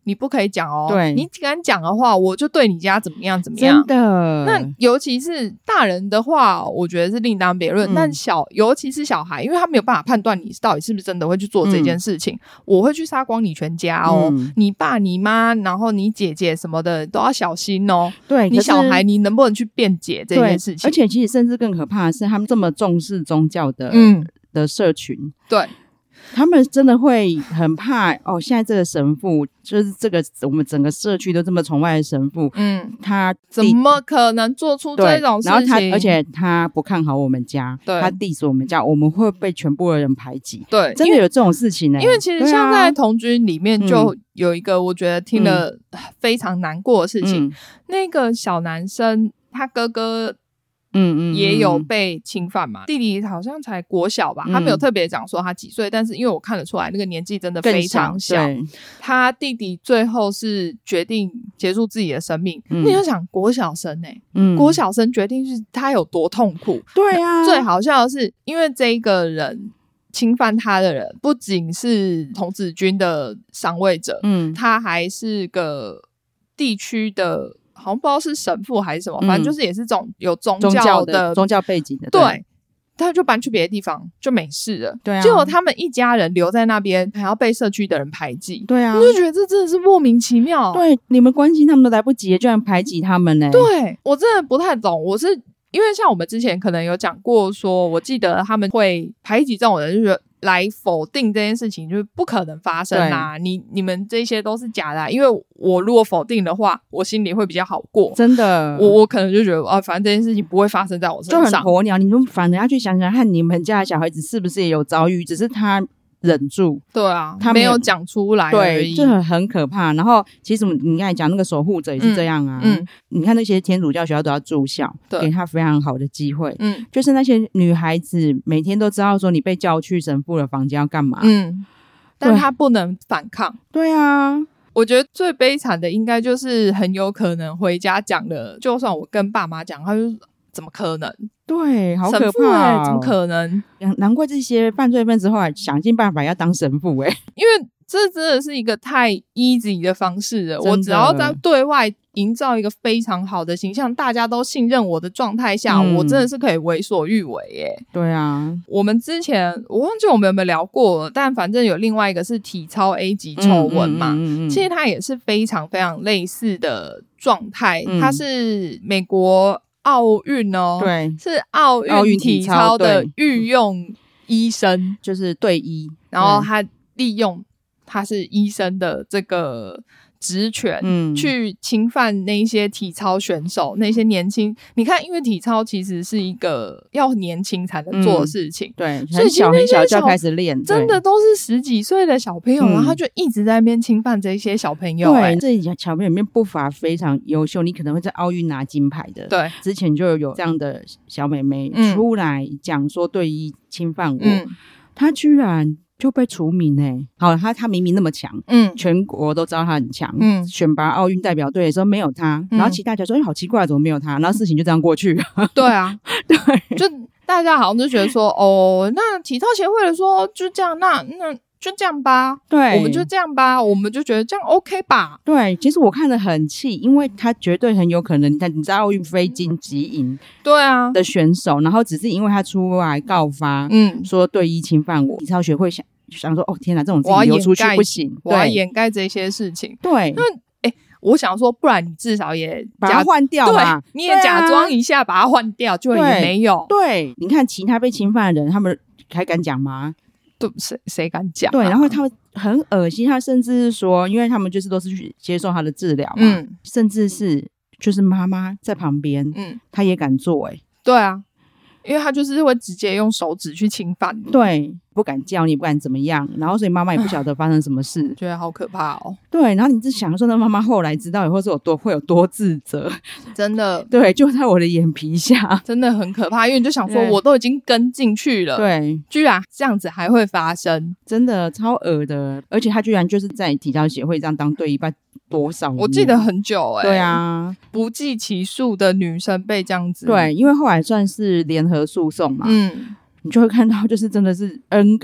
你不可以讲哦， 对， 你敢讲的话我就对你家怎么样怎么样。 真的。 那尤其是大人的话我觉得是另当别论、嗯、但小尤其是小孩，因为他没有办法判断你到底是不是真的会去做这件事情、嗯、我会去杀光你全家哦、嗯、你爸你妈然后你姐姐什么的都要小心哦。 对， 你小孩你能不能去辩解这件事情。 而且其实甚至更可怕的是他们这么重视宗教的嗯的社群， 对， 他们真的会很怕哦。现在这个神父就是这个我们整个社区都这么崇拜的神父，嗯，他怎么可能做出这种事情？ 然后他而且他不看好我们家，对，他 diss 我们家，我们会被全部的人排挤。对，真的有这种事情呢、欸。 因为其实像在童军里面就有一个我觉得听了非常难过的事情，嗯、那个小男生他哥哥。嗯嗯，也有被侵犯嘛，弟弟好像才国小吧、嗯、他没有特别讲说他几岁，但是因为我看得出来那个年纪真的非常小，他弟弟最后是决定结束自己的生命、嗯、你要想国小生欸、嗯、国小生决定是他有多痛苦。对啊，最好笑的是因为这一个人侵犯他的人不仅是童子军的上位者，嗯，他还是个地区的好像不知道是神父还是什么、嗯、反正就是也是这种有宗教的宗教的宗教背景的。 对, 对，他就搬去别的地方就没事了。对啊，结果他们一家人留在那边还要被社区的人排挤。对啊，我就觉得这真的是莫名其妙。 对，你们关心他们都来不及，居然排挤他们呢、欸。 对，我真的不太懂。我是因为像我们之前可能有讲过说，我记得他们会排挤这种人，就是来否定这件事情就是不可能发生啊，你你们这些都是假的、啊、因为我如果否定的话我心里会比较好过。真的，我我可能就觉得啊，反正这件事情不会发生在我身上， 就很鸵鸟。你们反正要去想想看，你们家的小孩子是不是也有遭遇，只是他忍住。对啊，他没有讲出来而已。 对，就很很可怕。然后其实你刚才讲那个守护者也是这样啊，嗯嗯、你看那些天主教学校都要住校，给他非常好的机会。嗯，就是那些女孩子每天都知道说你被叫去神父的房间要干嘛，嗯， 但她不能反抗。 对啊， 我觉得最悲惨的应该就是很有可能回家讲了，就算我跟爸妈讲，他就怎么可能？ 对，好可怕、哦欸、怎么可能？ 难怪这些犯罪分子后来想尽办法要当神父、欸、 因为这真的是一个太 easy 的方式了。我只要在对外营造一个非常好的形象，大家都信任我的状态下、嗯、我真的是可以为所欲为耶。对啊，我们之前我忘记我们有没有聊过了，但反正有另外一个是体操 A 级丑闻嘛、嗯嗯嗯嗯、其实它也是非常非常类似的状态、嗯、它是美国奥运哦，对，是奥运体操的御用医生， 就是队医， 然后他利用他是医生的这个职权、嗯、去侵犯那些体操选手，那些年轻。你看，因为体操其实是一个要年轻才能做的事情、嗯、 对，很小很小就要开始练， 真的都是十几岁的小朋友、嗯、然后他就一直在那边侵犯这些小朋友。 对，这些小朋友里面不乏非常优秀，你可能会在奥运拿金牌的。对，之前就有这样的小妹妹出来讲说队医侵犯我、嗯、她居然就被除名哎、欸！好，他他明明那么强，嗯，全国都知道他很强，嗯，选拔奥运代表队的时候没有他，嗯、然后其他家说，哎、欸，好奇怪，怎么没有他？然后事情就这样过去。 对啊，对，就大家好像就觉得说，哦，那体操协会的说就这样，那那就这样吧，对，我们就这样吧，我们就觉得这样 OK 吧。 对，其实我看得很气，因为他绝对很有可能，你在奥运非金即银，对啊的选手，然后只是因为他出来告发，嗯，说队医侵犯我，体操协会想。想说哦天哪，这种自己流出去不行， 我要掩盖这些事情。对，那哎，我想说，不然你至少也把它换掉嘛， 对，你也假装一下把它换掉，就也没有。 对，你看其他被侵犯的人，他们还敢讲吗？ 对，谁谁敢讲、啊？ 对，然后他们很恶心，他甚至是说，因为他们就是都是去接受他的治疗嘛，嗯，甚至是就是妈妈在旁边，嗯，他也敢做、欸，哎， 对啊。因为他就是会直接用手指去侵犯你， 对，不敢叫你，不敢怎么样，然后所以妈妈也不晓得发生什么事， 觉得好可怕哦。 对，然后你就想说，那妈妈后来知道以后是有多会有多自责， 真的， 对，就在我的眼皮下， 真的很可怕。因为你就想说，我都已经跟进去了，对，居然这样子还会发生， 真的超恶的。而且他居然就是在体操协会这样当队医办多少年， 我记得很久哎、欸， 对啊， 不计其数的女生被这样子， 对，因为后来算是联合诉讼嘛，嗯，你就会看到就是真的是 N 个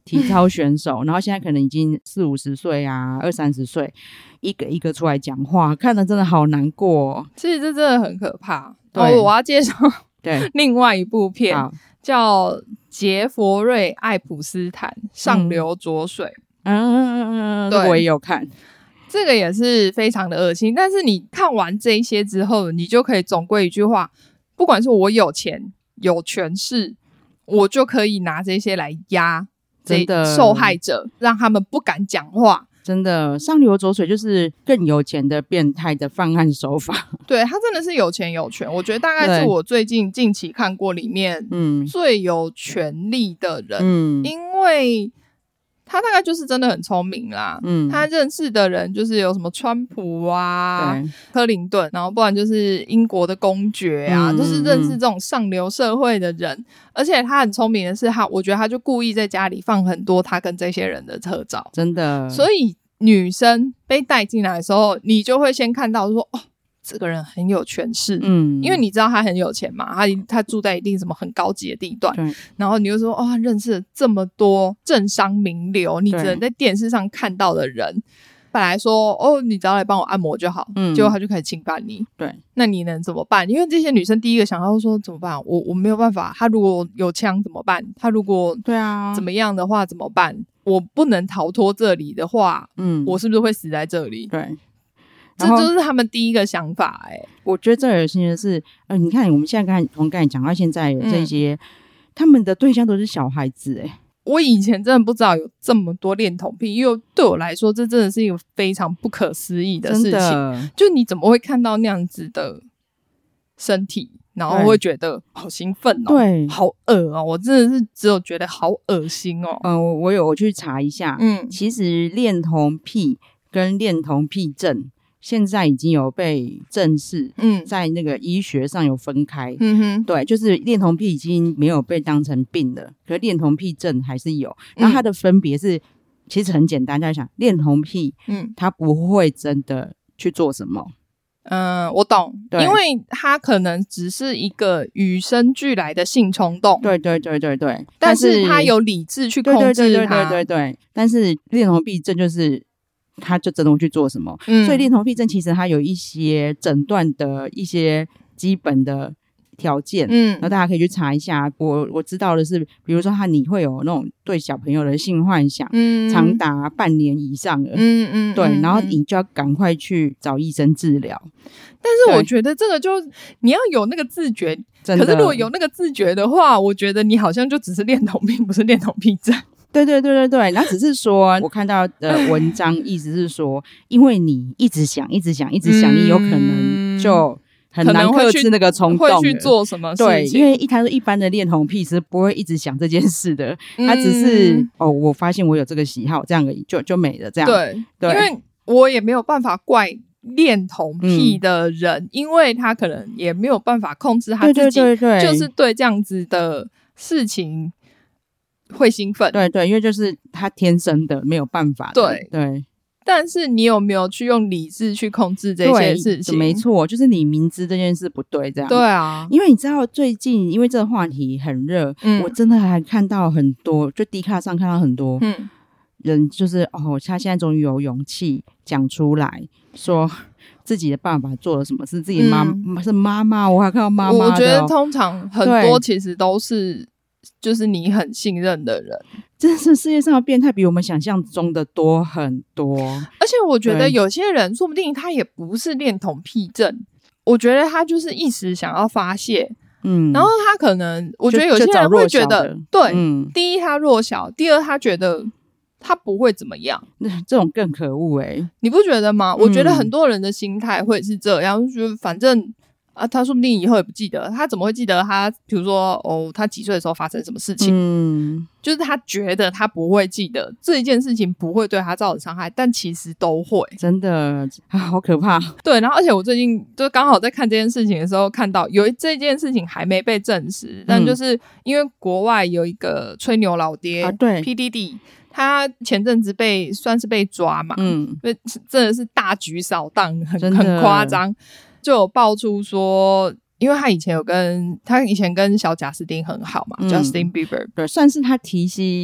体操选手，然后现在可能已经四五十岁啊，二三十岁，一个一个出来讲话，看得真的好难过哦。 其实这真的很可怕。对，我要介绍对另外一部片叫杰佛瑞艾普斯坦上流浊水。 嗯嗯嗯嗯，对，我也有看。 这个也是非常的恶心，但是你看完这一些之后，你就可以总归一句话，不管是我有钱有权势，我就可以拿这些来压这受害者，让他们不敢讲话。 真的，上流浊水就是更有钱的变态的犯案手法。 对，他真的是有钱有权，我觉得大概是我最近近期看过里面最有权力的人。嗯，因为他大概就是真的很聪明啦。嗯，他认识的人就是有什么川普啊、克林顿，然后不然就是英国的公爵啊，嗯、就是认识这种上流社会的人。而且他很聪明的是他，我觉得他就故意在家里放很多他跟这些人的合照， 真的。 所以女生被带进来的时候，你就会先看到说，哦，这个人很有权势，嗯，因为你知道他很有钱嘛，他他住在一定什么很高级的地段，然后你就说，哦，他认识了这么多政商名流，你只能在电视上看到的人。本来说哦，你只要来帮我按摩就好，嗯，结果他就开始侵犯你， 对， 那你能怎么办？因为这些女生第一个想到说怎么办？我我没有办法，他如果有枪怎么办？他如果对啊怎么样的话怎么办？我不能逃脱这里的话，嗯，我是不是会死在这里？ 对， 这就是他们第一个想法、欸。哎， 我觉得最恶心的是，呃，你看我们现在刚才从刚才讲到现在这些、嗯，他们的对象都是小孩子、欸，哎。 我以前真的不知道有这么多恋童癖，因为对我来说这真的是一个非常不可思议的事情。就你怎么会看到那样子的身体，然后会觉得好兴奋哦，对，好恶哦，我真的是只有觉得好恶心哦。 嗯、呃，我有我去查一下，嗯，其实恋童癖跟恋童癖症现在已经有被正视，嗯，在那个医学上有分开，嗯哼，对，就是恋童癖已经没有被当成病了，可是恋童癖症还是有，然后它的分别是、嗯、其实很简单，大家想恋童癖，嗯，他不会真的去做什么， 嗯，我懂，因为他可能只是一个与生俱来的性冲动， 对对对对对， 但是他有理智去控制他， 对对对对对对，但是恋童癖症就是他就真的会去做什么、嗯、所以恋童癖症其实它有一些诊断的一些基本的条件，嗯，然后大家可以去查一下。我我知道的是，比如说他你会有那种对小朋友的性幻想，嗯，长达半年以上了，嗯嗯，对，然后你就要赶快去找医生治疗。 但是我觉得这个就你要有那个自觉，可是如果有那个自觉的话，我觉得你好像就只是恋童癖，不是恋童癖症。 对对对对对，那只是说我看到的文章意思是说，因为你一直想一直想一直想、嗯、你有可能就很难克制那个冲动， 会去做什么事情。 对，因为一他说一般的恋童癖是不会一直想这件事的，他只是、嗯、哦我发现我有这个喜好这样而已，就就没了这样。 对，对，因为我也没有办法怪恋童癖的人、嗯、因为他可能也没有办法控制他自己，对对对对，就是对这样子的事情会兴奋， 对对，因为就是他天生的，没有办法的，对对。 但是你有没有去用理智去控制这些事情？ 没错，就是你明知这件事不对，这样。 对啊， 因为你知道最近因为这个话题很热、嗯，我真的还看到很多，就 D 卡上看到很多人，就是哦，他现在终于有勇气讲出来说自己的爸爸做了什么事，自己妈、嗯、是妈妈，我还看到妈妈的、哦。 我觉得通常很多其实都是。就是你很信任的人， 真是世界上的变态比我们想象中的多很多。 而且我觉得有些人说不定他也不是恋童癖症，我觉得他就是一时想要发泄，嗯，然后他可能我觉得有些人会觉得对、嗯，第一他弱小，第二他觉得他不会怎么样， 这种更可恶欸， 你不觉得吗、嗯、我觉得很多人的心态会是这样，就觉得反正啊，他说不定以后也不记得，他怎么会记得他比如说哦，他几岁的时候发生什么事情，嗯，就是他觉得他不会记得这一件事情不会对他造成伤害，但其实都会， 真的、啊、好可怕。 对，然后而且我最近就刚好在看这件事情的时候看到有这件事情还没被证实、嗯、但就是因为国外有一个吹牛老爹、啊、对 P D D，他前阵子被算是被抓嘛，嗯，真的是大举扫荡，很很夸张，就有爆出说，因为他以前有跟他以前跟小贾斯汀很好嘛、嗯、Justin Bieber， 对，算是他提携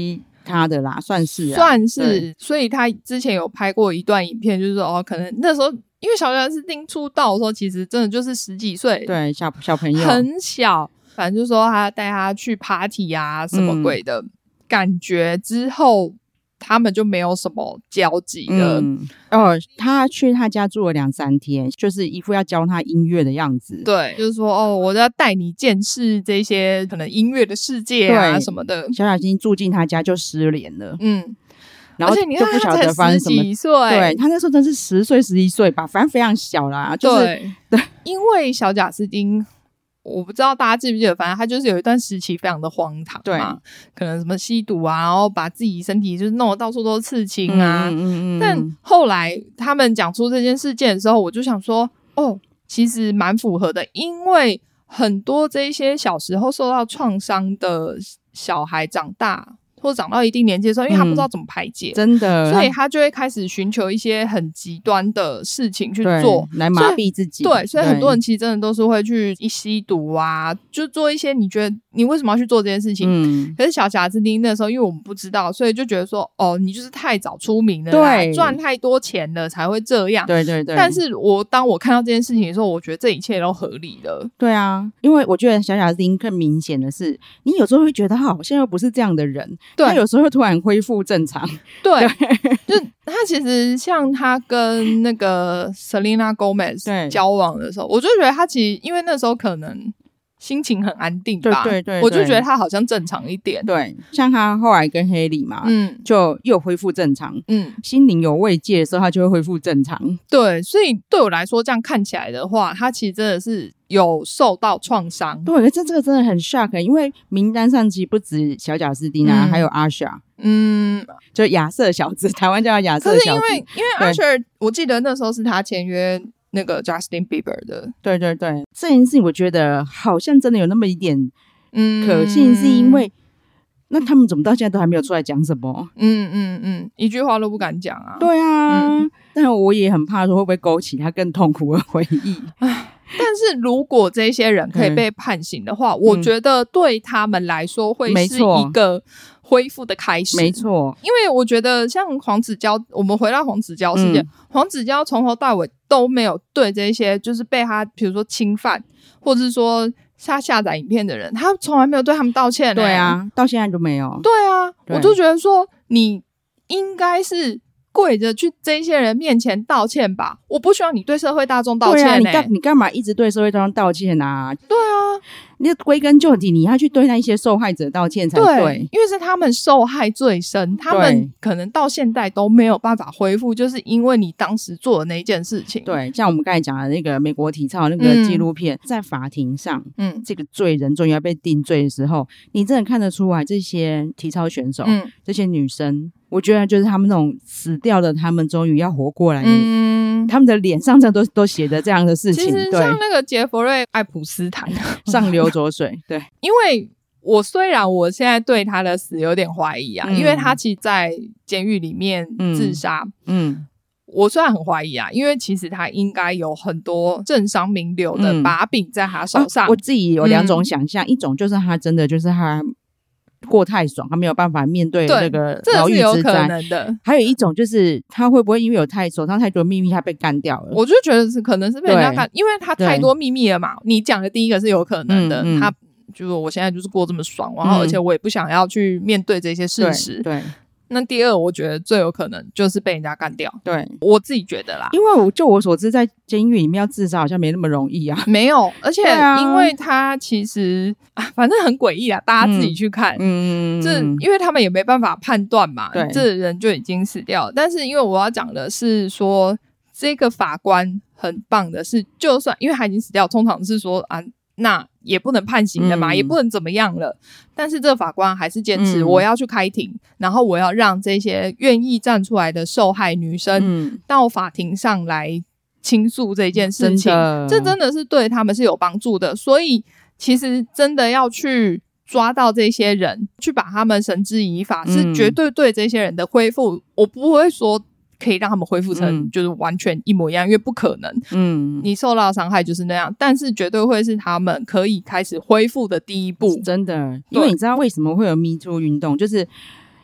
他的啦，算是、啊、 算是，所以他之前有拍过一段影片，就是说哦，可能那时候因为小贾斯汀出道的时候，其实真的就是十几岁， 对，小小朋友很小，反正就是说他带他去 party 啊什么鬼的、嗯、感觉之后。他们就没有什么交集了、嗯、 哦，他去他家住了两三天，就是一副要教他音乐的样子。 对，就是说哦，我要带你见识这些可能音乐的世界啊什么的。 小小金住进他家就失联了，嗯，然后而且你看就不晓得发生什么。 他才十几岁， 对，他那时候真是十岁十一岁吧，反正非常小啦。就是、 对对，因为小贾斯汀。我不知道大家记不记得，反正他就是有一段时期非常的荒唐嘛，可能什么吸毒啊，然后把自己身体就是弄得到处都是刺青啊。嗯嗯嗯但后来他们讲出这件事件的时候，我就想说，哦，其实蛮符合的，因为很多这些小时候受到创伤的小孩长大。或者长到一定年纪的时候，因为他不知道怎么排解、嗯、 真的， 所以他就会开始寻求一些很极端的事情去做来麻痹自己。 对，所以很多人其实真的都是会去一吸毒啊，就做一些你觉得你为什么要去做这件事情、嗯、可是小贾斯汀那时候因为我们不知道，所以就觉得说哦，你就是太早出名了，对，赚太多钱了才会这样。对对对。但是我当我看到这件事情的时候，我觉得这一切都合理了。对啊， 因为我觉得小贾斯汀更明显的是，你有时候会觉得他好像又不是这样的人，对，他有时候会突然恢复正常。 对，就他其实像他跟那个 Selena Gomez 交往的时候，我就觉得他其实因为那时候可能心情很安定吧，对对 对, 对，我就觉得他好像正常一点。对， 像他后来跟黑莉嘛，嗯，就又恢复正常，嗯，心灵有慰藉的时候，他就会恢复正常。 对，所以对我来说，这样看起来的话，他其实真的是有受到创伤。 对，这这个真的很 shock， 因为名单上其实不止小贾斯汀啊，嗯、还有 Usher， 嗯，就亚瑟小子，台湾叫他亚瑟小子。可是因为因为 Usher， 我记得那时候是他签约那个 Justin Bieber 的。 对对对，这件事情我觉得好像真的有那么一点可信，是因为、嗯、那他们怎么到现在都还没有出来讲什么？ 嗯嗯嗯，一句话都不敢讲啊。 对啊、嗯，但我也很怕说会不会勾起他更痛苦的回忆。 但是如果这些人可以被判刑的话、嗯、我觉得对他们来说会是一个恢复的开始。 没错， 因为我觉得像黄子佼，我们回到黄子佼事件、嗯、黄子佼从头到尾都没有对这些就是被他比如说侵犯或者是说他下载影片的人，他从来没有对他们道歉、欸、 对啊，到现在都没有。 对啊，对，我就觉得说你应该是跪着去这些人面前道歉吧，我不需要你对社会大众道歉、欸、 对啊，你干你干嘛一直对社会大众道歉啊？ 对啊， 你归根究底你要去对那些受害者道歉才 对, 对因为是他们受害最深，他们可能到现在都没有办法恢复，就是因为你当时做的那一件事情。 对，像我们刚才讲的那个美国体操那个纪录片、嗯、在法庭上嗯，这个罪人终于要被定罪的时候，你真的看得出来这些体操选手、嗯、这些女生，我觉得就是他们那种死掉的他们终于要活过来，嗯，他们的脸上这都都写着这样的事情。 其实像那个杰弗瑞艾普斯坦上流浊水，对， 因为我虽然我现在对他的死有点怀疑啊、嗯、因为他其实在监狱里面自杀， 嗯, 嗯我虽然很怀疑啊，因为其实他应该有很多政商名流的把柄在他手上、嗯啊、 我自己有两种想象、嗯、一种就是他真的就是他过太爽，他没有办法面对那个牢狱之灾，这是有可能的。还有一种就是他会不会因为有太手上太多秘密他被干掉了， 我就觉得是可能是被人家干，因为他太多秘密了嘛。你讲的第一个是有可能的、嗯嗯、他就是我现在就是过这么爽，然后而且我也不想要去面对这些事实， 对, 对那第二我觉得最有可能就是被人家干掉，对，我自己觉得啦， 因为我就我所知在监狱里面要自杀好像没那么容易啊。 没有，而且因为他其实、啊、反正很诡异啊，大家自己去看，嗯，这因为他们也没办法判断嘛，对，这人就已经死掉了。但是因为我要讲的是说这个法官很棒的是，就算因为他已经死掉，通常是说啊那也不能判刑的嘛、嗯、也不能怎么样了，但是这个法官还是坚持我要去开庭、嗯、然后我要让这些愿意站出来的受害女生到法庭上来倾诉这件事情，这真的是对他们是有帮助的。所以其实真的要去抓到这些人，去把他们绳之以法、嗯、是绝对对这些人的恢复，我不会说可以让他们恢复成就是完全一模一样、嗯、因为不可能，嗯，你受到伤害就是那样，但是绝对会是他们可以开始恢复的第一步。 真的，因为你知道为什么会有 Me Too 运动，就是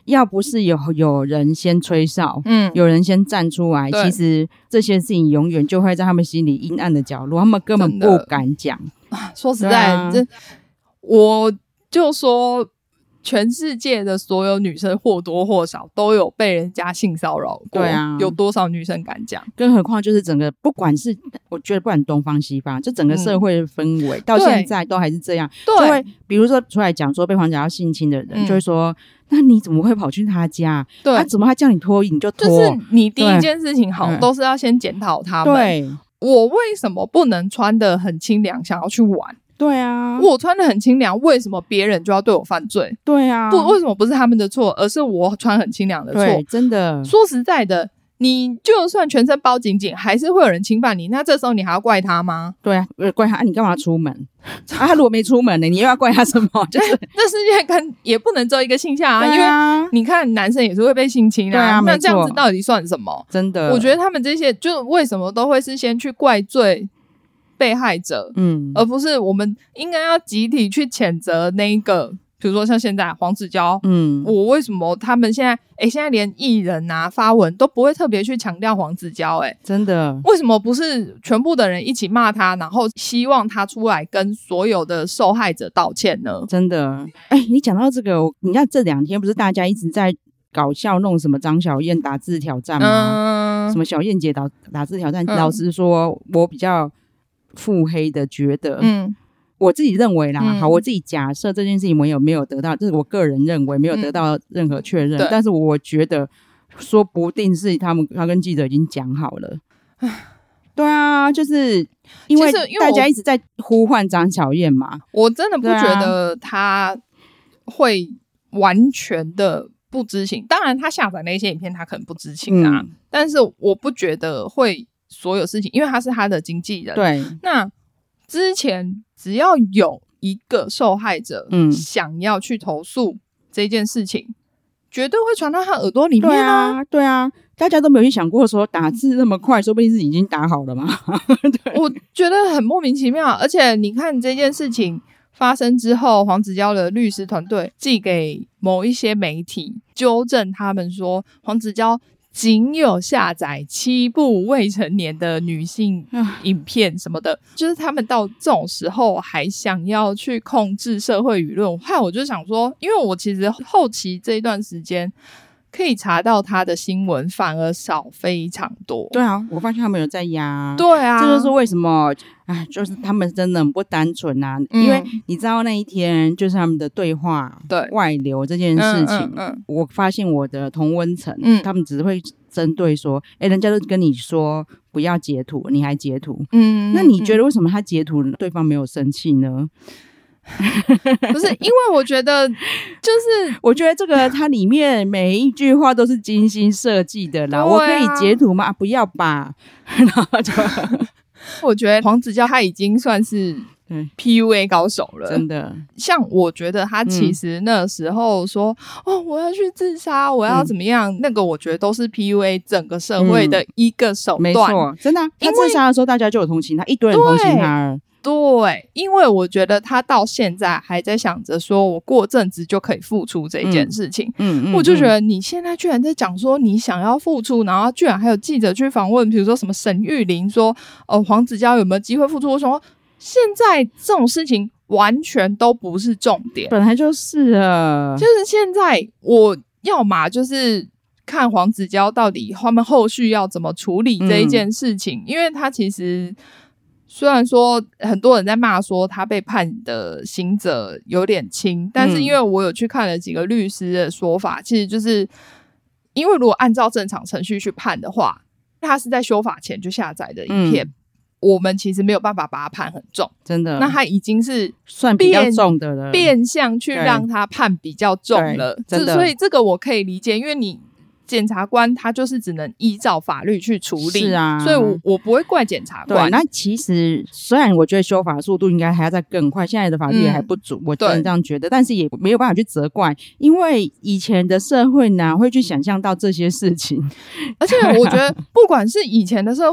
要不是有有人先吹哨，嗯，有人先站出来，其实这些事情永远就会在他们心里阴暗的角落，他们根本不敢讲。 说实在，啊、这我就说。全世界的所有女生或多或少都有被人家性骚扰过，对啊，有多少女生敢讲？ 更何况就是整个，不管是我觉得不管东方西方，就整个社会的氛围、嗯、到现在都还是这样，就会比如说出来讲说被黄子佼性侵的人、嗯、就会说，那你怎么会跑去他家？对，他、啊、怎么他叫你脱衣你就脱？ 就是你第一件事情好都是要先检讨他们。对，我为什么不能穿得很清凉，想要去玩？ 对啊， 我穿得很清凉，为什么别人就要对我犯罪？ 对啊， 不，为什么不是他们的错，而是我穿很清凉的错？ 对，真的。 说实在的，你就算全身包紧紧，还是会有人侵犯你，那这时候你还要怪他吗？ 对啊，怪他，啊、你干嘛出门？啊，他如果没出门呢，你又要怪他什么？就是这世界跟也不能只有一个性向啊，啊因为你看男生也是会被性侵啊， 对啊， 那这样子到底算什么？ 真的， 我觉得他们这些就为什么都会是先去怪罪被害者，嗯，而不是我们应该要集体去谴责那一个，比如说像现在黄子佼，嗯，我为什么他们现在，哎，现在连艺人啊发文都不会特别去强调黄子佼，哎， 真的， 为什么不是全部的人一起骂他，然后希望他出来跟所有的受害者道歉呢？ 真的，哎，你讲到这个，你看这两天不是大家一直在搞笑弄什么张小燕打字挑战吗？嗯、什么小燕姐打打字挑战，嗯、老实说，我比较腹黑的觉得，嗯，我自己认为啦，嗯、好，我自己假设这件事情我有没有得到，这是我个人认为没有得到任何确认，嗯、但是我觉得说不定是他们他跟记者已经讲好了，对啊，就是因为大家一直在呼唤张小燕嘛， 我真的不觉得他会完全的不知情，当然他下载那些影片他可能不知情啊，嗯、但是我不觉得会。所有事情，因为他是他的经纪人，对，那之前只要有一个受害者想要去投诉这件事情，嗯、绝对会传到他耳朵里面啊，对啊，大家都没有去想过说打字那么快，说不定是已经打好了嘛。 我觉得很莫名其妙，而且你看这件事情发生之后，黄子佼的律师团队寄给某一些媒体纠正他们说，黄子佼仅有下载七部未成年的女性影片什么的，就是他们到这种时候还想要去控制社会舆论，害我就想说，因为我其实后期这一段时间可以查到他的新闻反而少非常多。 对啊，我发现他们有在压。 对啊， 这就是为什么，哎，就是他们真的很不单纯啊、嗯。因为你知道那一天就是他们的对话对外流这件事情，嗯嗯嗯、我发现我的同温层，嗯、他们只会针对说，哎，人家都跟你说不要截图，你还截图，嗯，那你觉得为什么他截图对方没有生气呢？ 不是，因为我觉得就是我觉得这个它里面每一句话都是精心设计的啦、啊、我可以截图吗？不要吧。然后就我觉得黄子佼他已经算是 P U A 高手了， 真的。 像我觉得他其实那时候说、嗯、哦我要去自杀我要怎么样、嗯、那个我觉得都是 P U A 整个社会的一个手段、嗯、没错，真的、啊、他自杀的时候大家就有同情他，一堆人同情他了。 对，因为我觉得他到现在还在想着说我过阵子就可以复出这件事情，嗯嗯，我就觉得你现在居然在讲说你想要复出，然后居然还有记者去访问比如说什么沈玉琳说哦黄子佼有没有机会复出，我说现在这种事情完全都不是重点， 本来就是啊， 就是现在我要嘛就是看黄子佼到底他们后续要怎么处理这一件事情、嗯、因为他其实虽然说很多人在骂说他被判的刑责有点轻，但是因为我有去看了几个律师的说法、嗯、其实就是因为如果按照正常程序去判的话，他是在修法前就下载的影片、嗯、我们其实没有办法把他判很重， 真的， 那他已经是算比较重的了， 变相去让他判比较重了，真的，所以这个我可以理解，因为你检察官他就是只能依照法律去处理，是啊，所以我我不会怪检察官。 对，那其实虽然我觉得修法速度应该还要再更快，现在的法律也还不足、嗯、我真的这样觉得，但是也没有办法去责怪，因为以前的社会哪会去想象到这些事情， 而且我觉得不管是以前的社会，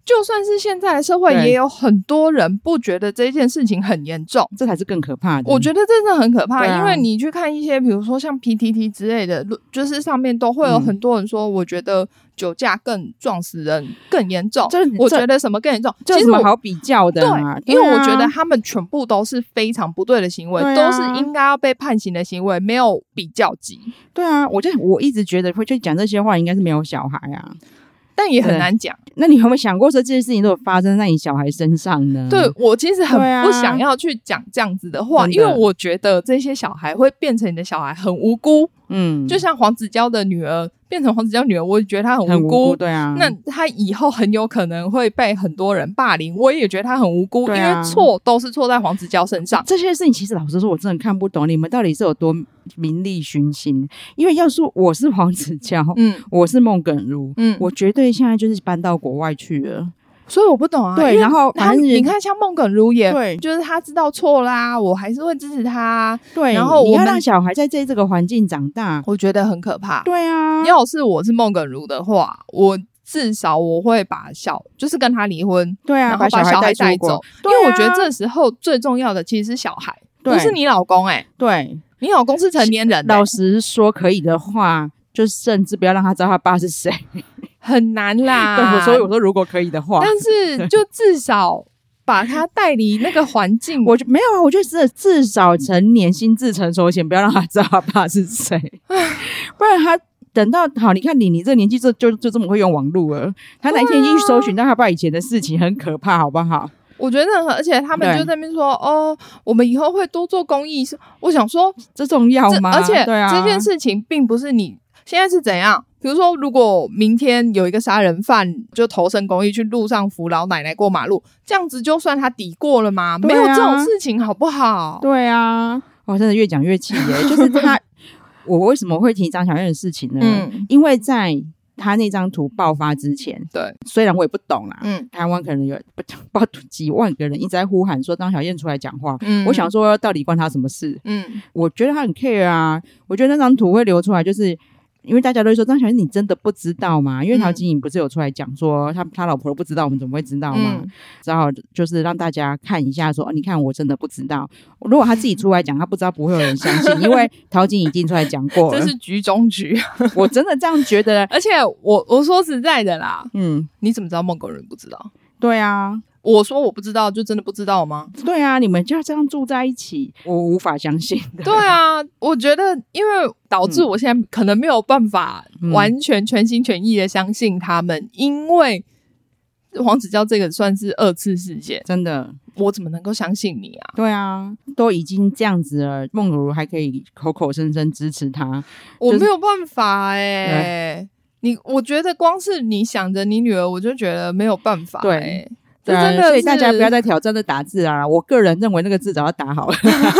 就算是现在的社会，也有很多人不觉得这件事情很严重， 这才是更可怕的。 我觉得真的很可怕，啊、因为你去看一些，比如说像 P T T 之类的，就是上面都会有很多人说，我觉得酒驾更撞死人更严重。我觉得什么更严重？ 这有什么好比较的、啊？ 对，因为我觉得他们全部都是非常不对的行为，啊、都是应该要被判刑的行为，没有比较级。 对啊，我就我一直觉得会去讲这些话，应该是没有小孩啊。 但也很难讲。 那你有没有想过说这件事情都有发生在你小孩身上呢？ 对，我其实很不想要去讲这样子的话，的因为我觉得这些小孩会变成你的小孩很无辜。嗯，就像黄子佼的女儿变成黄子佼女儿，我也觉得她很无辜。 很无辜，对啊。 那她以后很有可能会被很多人霸凌，我也觉得她很无辜，啊、因为错都是错在黄子佼身上。 这些事情其实老实说，我真的看不懂，你们到底是有多名利熏心？因为要说我是黄子佼，嗯，我是孟耿如，嗯，我绝对现在就是搬到国外去了。 所以我不懂啊， 对，然后他你看，像孟耿如也，对，就是他知道错啦，我还是会支持他。 对， 然后你要让小孩在这这个环境长大， 我觉得很可怕。 对啊， 要是我是孟耿如的话，我至少我会把小，就是跟他离婚， 对啊， 然后把小孩带走，因为我觉得这时候最重要的其实是小孩，不是你老公。哎、欸， 对， 你老公是成年人、欸。 老实说，可以的话，就甚至不要让他知道他爸是谁。 很难啦， 对，所以我说如果可以的话， 但是就至少把他带离那个环境。 我就没有啊，我觉得至少成年心智成熟前，不要让他知道他爸是谁，不然他等到好，你看你你这个年纪就就就这么会用网络了，他哪一天一搜寻到他爸以前的事情，很可怕，好不好？ 我觉得任何，而且他们就在那边说哦，我们以后会多做公益。我想说， 这重要吗？ 而且、 啊、 这件事情并不是你现在是怎样。比如说，如果明天有一个杀人犯就投身公益，去路上扶老奶奶过马路，这样子就算他抵过了吗？啊、没有这种事情，好不好？ 对啊，我真的越讲越气耶！就是他，我为什么会提张小燕的事情呢？嗯，因为在他那张图爆发之前， 对， 虽然我也不懂啦，嗯，台湾可能有不知道几万个人一直在呼喊说张小燕出来讲话，嗯，我想说到底关他什么事？嗯，我觉得他很 care 啊，我觉得那张图会流出来就是。因为大家都会说张小燕你真的不知道吗？因为陶晶莹不是有出来讲说他他老婆都不知道，我们怎么会知道吗？嗯、然后就是让大家看一下说、哦、你看我真的不知道。如果他自己出来讲他不知道，不会有人相信，因为陶晶莹已经出来讲过了， 这是局中局。 我真的这样觉得。 而且我我说实在的啦，嗯，你怎么知道孟耿如不知道？ 对啊， 我说我不知道就真的不知道吗？ 对啊，你们就要这样住在一起，我无法相信。 对啊，我觉得因为导致我现在可能没有办法完全全心全意的相信他们、嗯、因为黄子佼这个算是二次事件， 真的我怎么能够相信你啊？ 对啊，都已经这样子了，孟耿如还可以口口声声支持他， 我没有办法哎、欸。你我觉得光是你想着你女儿，我就觉得没有办法、欸。 对，对啊，所以大家不要再挑战的打字啊！我个人认为那个字早要打好了。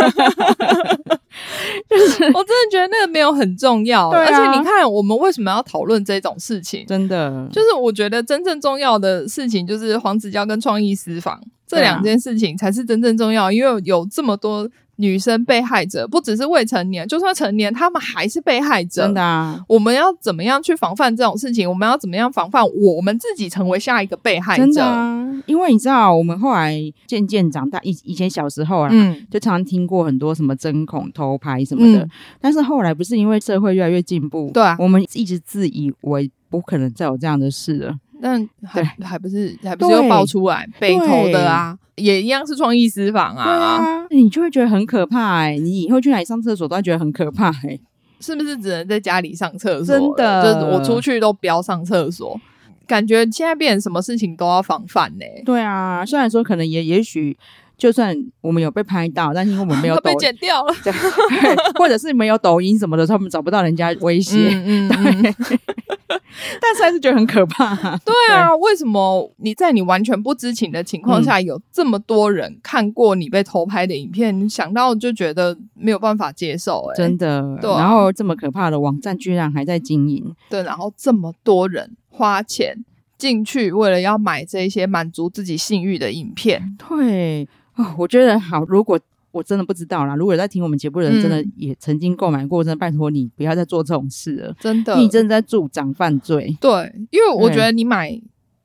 就是我真的觉得那个没有很重要、啊、而且你看我们为什么要讨论这种事情， 真的就是我觉得真正重要的事情就是黄子佼跟创意私房这两件事情才是真正重要，因为有这么多女生被害者，不只是未成年，就算成年他们还是被害者， 真的啊！ 我们要怎么样去防范这种事情？我们要怎么样防范我们自己成为下一个被害者？ 真的啊！因为你知道我们后来渐渐长大，以以前小时候啊、嗯、就常常听过很多什么针孔偷拍什么的、嗯、但是后来不是因为社会越来越进步， 对啊， 我们一直自以为不可能再有这样的事了， 但还还不是还不是又爆出来被偷的啊，也一样是创意私房啊， 对啊，你就会觉得很可怕哎、欸，你以后去哪里上厕所都会觉得很可怕哎、欸， 是不是只能在家里上厕所？ 真的， 就是我出去都不要上厕所，感觉现在变成什么事情都要防范呢、欸。 对啊，虽然说可能也也许。就算我们有被拍到，但是因为我们没有抖被剪掉了， 对，或者是没有抖音什么的，他们找不到人家威胁，嗯嗯嗯对，但是还是觉得很可怕。 对啊，对，为什么你在你完全不知情的情况下，嗯、有这么多人看过你被偷拍的影片？你想到就觉得没有办法接受、欸， 真的。对、啊，然后这么可怕的网站居然还在经营， 对，然后这么多人花钱进去，为了要买这些满足自己性欲的影片， 对。哦，我觉得好，如果我真的不知道啦，如果有在听我们节目的人真的也曾经购买过，真的拜托你不要再做这种事了， 真的， 你真的在助长犯罪。 对，因为我觉得你买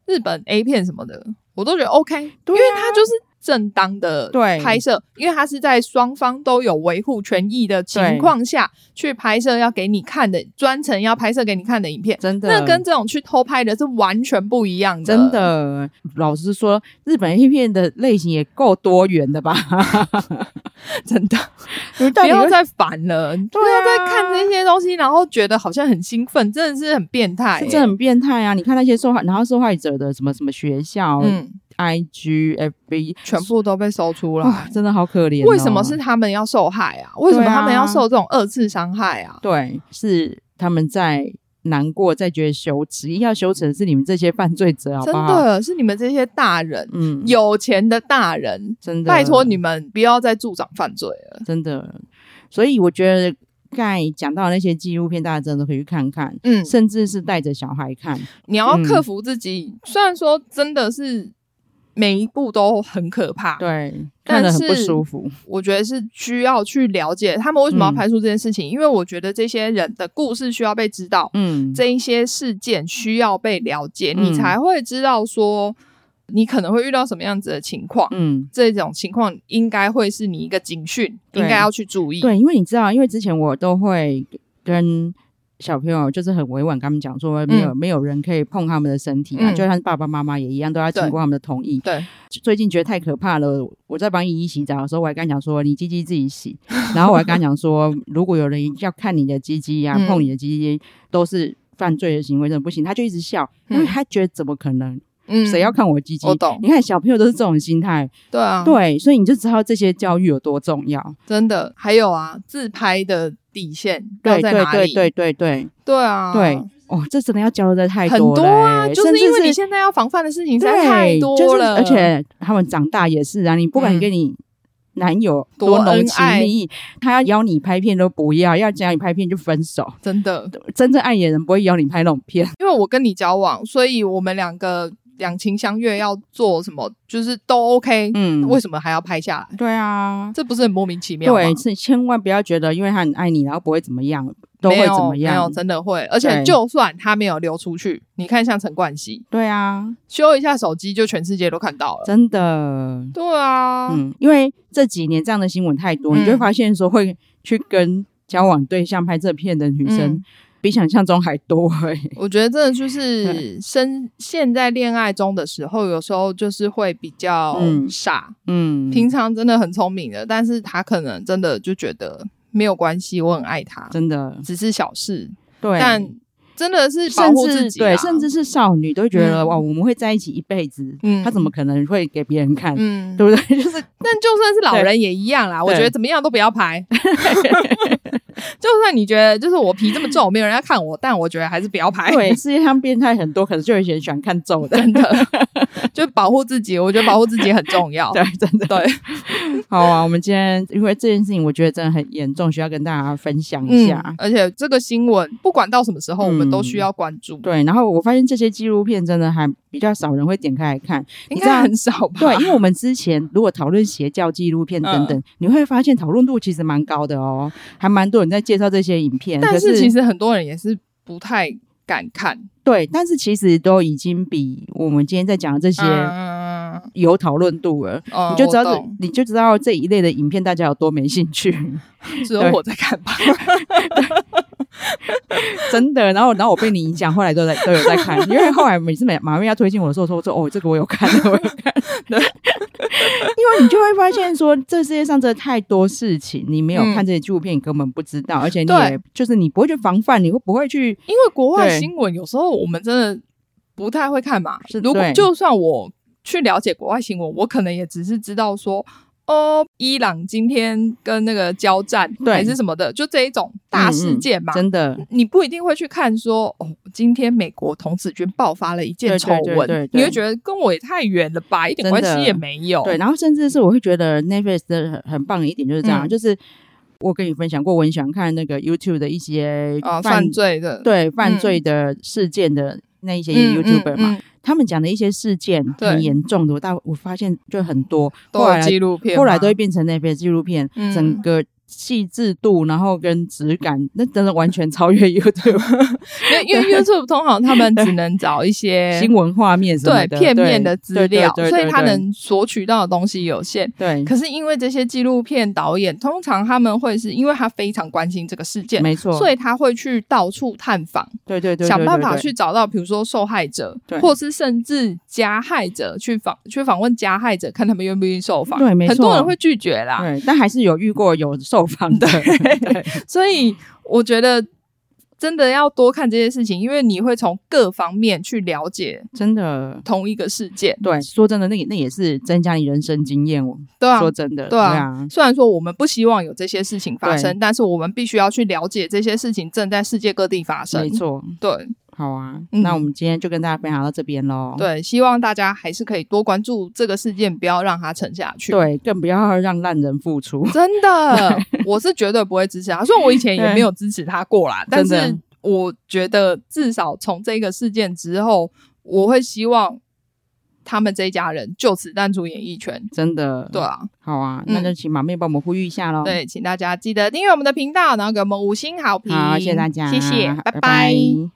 日本 A 片什么的，我都觉得 OK，、啊、因为它就是正当的拍摄，因为它是在双方都有维护权益的情况下去拍摄要给你看的，专程要拍摄给你看的影片， 真的， 那跟这种去偷拍的是完全不一样的。 真的，老实说，日本 A 片的类型也够多元的吧？ 真的，不要再烦了，不要再看这些东西，然后觉得好像很兴奋，真的是很变态、欸， 是真的很变态啊！你看那些受害，然后受害者的什么什么学校，嗯。I G F B 全部都被搜出来、 哦、真的好可怜、哦、 为什么是他们要受害啊？为什么他们要受这种二次伤害啊？ 对，是他们在难过，在觉得羞耻，要羞耻的是你们这些犯罪者，好不好？ 真的是你们这些大人，嗯，有钱的大人， 真的， 拜托你们不要再助长犯罪了， 真的。所以我觉得刚才讲到的那些纪录片，大家真的都可以去看看，嗯，甚至是带着小孩看。 你要克服自己，嗯、虽然说真的是每一步都很可怕， 对，看得很不舒服。 我觉得是需要去了解他们为什么要拍出这件事情、嗯、因为我觉得这些人的故事需要被知道，嗯，这一些事件需要被了解、嗯、你才会知道说你可能会遇到什么样子的情况，嗯，这种情况应该会是你一个警讯，应该要去注意。 对，因为你知道，因为之前我都会跟小朋友就是很委婉跟他们讲说没有、嗯、没有人可以碰他们的身体啊、嗯、就像爸爸妈妈也一样，都要经过他们的同意。 对， 最近觉得太可怕了，我在帮依依洗澡的时候，我还跟他讲说你鸡鸡自己洗，然后我还跟他讲说如果有人要看你的鸡鸡啊、嗯、碰你的鸡鸡都是犯罪的行为，真的不行。他就一直笑，因为他觉得怎么可能，嗯，谁要看我鸡鸡？ 我懂。 你看小朋友都是这种心态， 对啊， 对，所以你就知道这些教育有多重要， 真的。还有啊，自拍的底线要在哪里？ 对对对对对对啊， 对哦，这真的要教的太多了、欸， 很多啊，就是因为你现在要防范的事情实在太多了， 就是、而且他们长大也是啊，你不管跟你男友多浓情蜜意，他要邀你拍片都不要，要邀你拍片就分手， 真的， 真正爱你的人不会邀你拍那种片。 因为我跟你交往，所以我们两个两情相悦，要做什么就是都 OK， 嗯，为什么还要拍下来？ 对啊， 这不是很莫名其妙吗？ 对，是千万不要觉得因为他很爱你，然后不会怎么样，都会怎么样？ 没有，没有，真的会。而且就算他没有流出去，你看像陈冠希， 对啊， 修一下手机就全世界都看到了， 真的。对啊， 嗯，因为这几年这样的新闻太多，嗯、你就会发现说会去跟交往对象拍这片的女生。嗯，比想象中还多欸。 我觉得真的就是生现在恋爱中的时候，有时候就是会比较傻，嗯，平常真的很聪明的，但是他可能真的就觉得没有关系，我很爱他， 真的只是小事， 对， 但真的是保护自己、啊， 对，甚至是少女都觉得、嗯、哇，我们会在一起一辈子，嗯，他怎么可能会给别人看，嗯，对不对？就是， 但就算是老人也一样啦，我觉得怎么样都不要拍。就算你觉得就是我皮这么皱没有人要看我，但我觉得还是不要拍。 对，世界上变态很多，可是就有些人喜欢看皱的， 真的。就保护自己，我觉得保护自己很重要。 对，真的。 对， 好啊，我们今天因为这件事情，我觉得真的很严重，需要跟大家分享一下。 嗯、而且这个新闻不管到什么时候，我们都需要关注。 嗯、对，然后我发现这些纪录片真的还比较少人会点开来看， 应该很少吧？ 对，因为我们之前如果讨论邪教纪录片等等，嗯、你会发现讨论度其实蛮高的哦，还蛮多人在介绍这些影片， 但是其实很多人也是不太敢看。 对，但是其实都已经比我们今天在讲的这些有讨论度了，嗯、你就知道你就知道这一类的影片大家有多没兴趣。 只有我在看吧。 真的，然后然后我被你影响，后来都在都有在看，因为后来每次马马妹要推荐我的时候，说说哦，这个我有看，我有看。对，因为你就会发现说，这世界上真的太多事情，你没有看这些纪录片，你根本不知道，嗯、而且你也就是你不会去防范，你会不会去？ 因为国外新闻有时候我们真的不太会看嘛。如果就算我去了解国外新闻，我可能也只是知道说。哦，伊朗今天跟那个交战还是什么的，就这一种大事件嘛， 嗯嗯真的， 你不一定会去看说，哦，今天美国童子军爆发了一件丑闻，对对对对对，你会觉得跟我也太远了吧，一点关系也没有。 对，然后甚至是我会觉得 Netflix 的很很棒的一点就是这样，嗯、就是我跟你分享过，我很喜欢看那个 YouTube 的一些犯、哦、犯罪的， 对犯罪的事件的那一些 YouTuber 嘛。嗯嗯嗯他们讲的一些事件很严重的，我大我发现就很多， 都有纪录片， 后来都会变成那边纪录片，嗯、整个细致度，然后跟质感，那真的完全超越 YouTube。 因为 YouTube 通常他们只能找一些新闻画面什么的， 对片面的资料， 对对对对对， 所以他能索取到的东西有限。 对， 可是因为这些纪录片导演，通常他们会是因为他非常关心这个事件， 没错， 所以他会去到处探访， 对对 对, 对, 对, 对, 对， 想办法去找到，比如说受害者，或是甚至加害者，去访去访问加害者，看他们愿不愿意受访。 对，没错， 很多人会拒绝啦， 对，但还是有遇过有受访的。 对，所以我觉得真的要多看这些事情，因为你会从各方面去了解， 真的同一个事件。 对，说真的，那那也是增加你人生经验哦。 对啊， 说真的， 对啊。 对啊， 虽然说我们不希望有这些事情发生，但是我们必须要去了解这些事情正在世界各地发生。 没错， 对。 好啊、嗯，那我们今天就跟大家分享到这边咯。 对，希望大家还是可以多关注这个事件，不要让它沉下去。 对，更不要让烂人付出。 真的，我是绝对不会支持他。虽然我以前也没有支持他过啦，但是我觉得至少从这个事件之后，我会希望他们这一家人就此淡出演艺圈。真的，对啊，好啊，那就请马妹帮我们呼吁一下咯、嗯、对，请大家记得订阅我们的频道，然后给我们五星好评。好，谢谢大家，谢谢，拜拜。拜拜。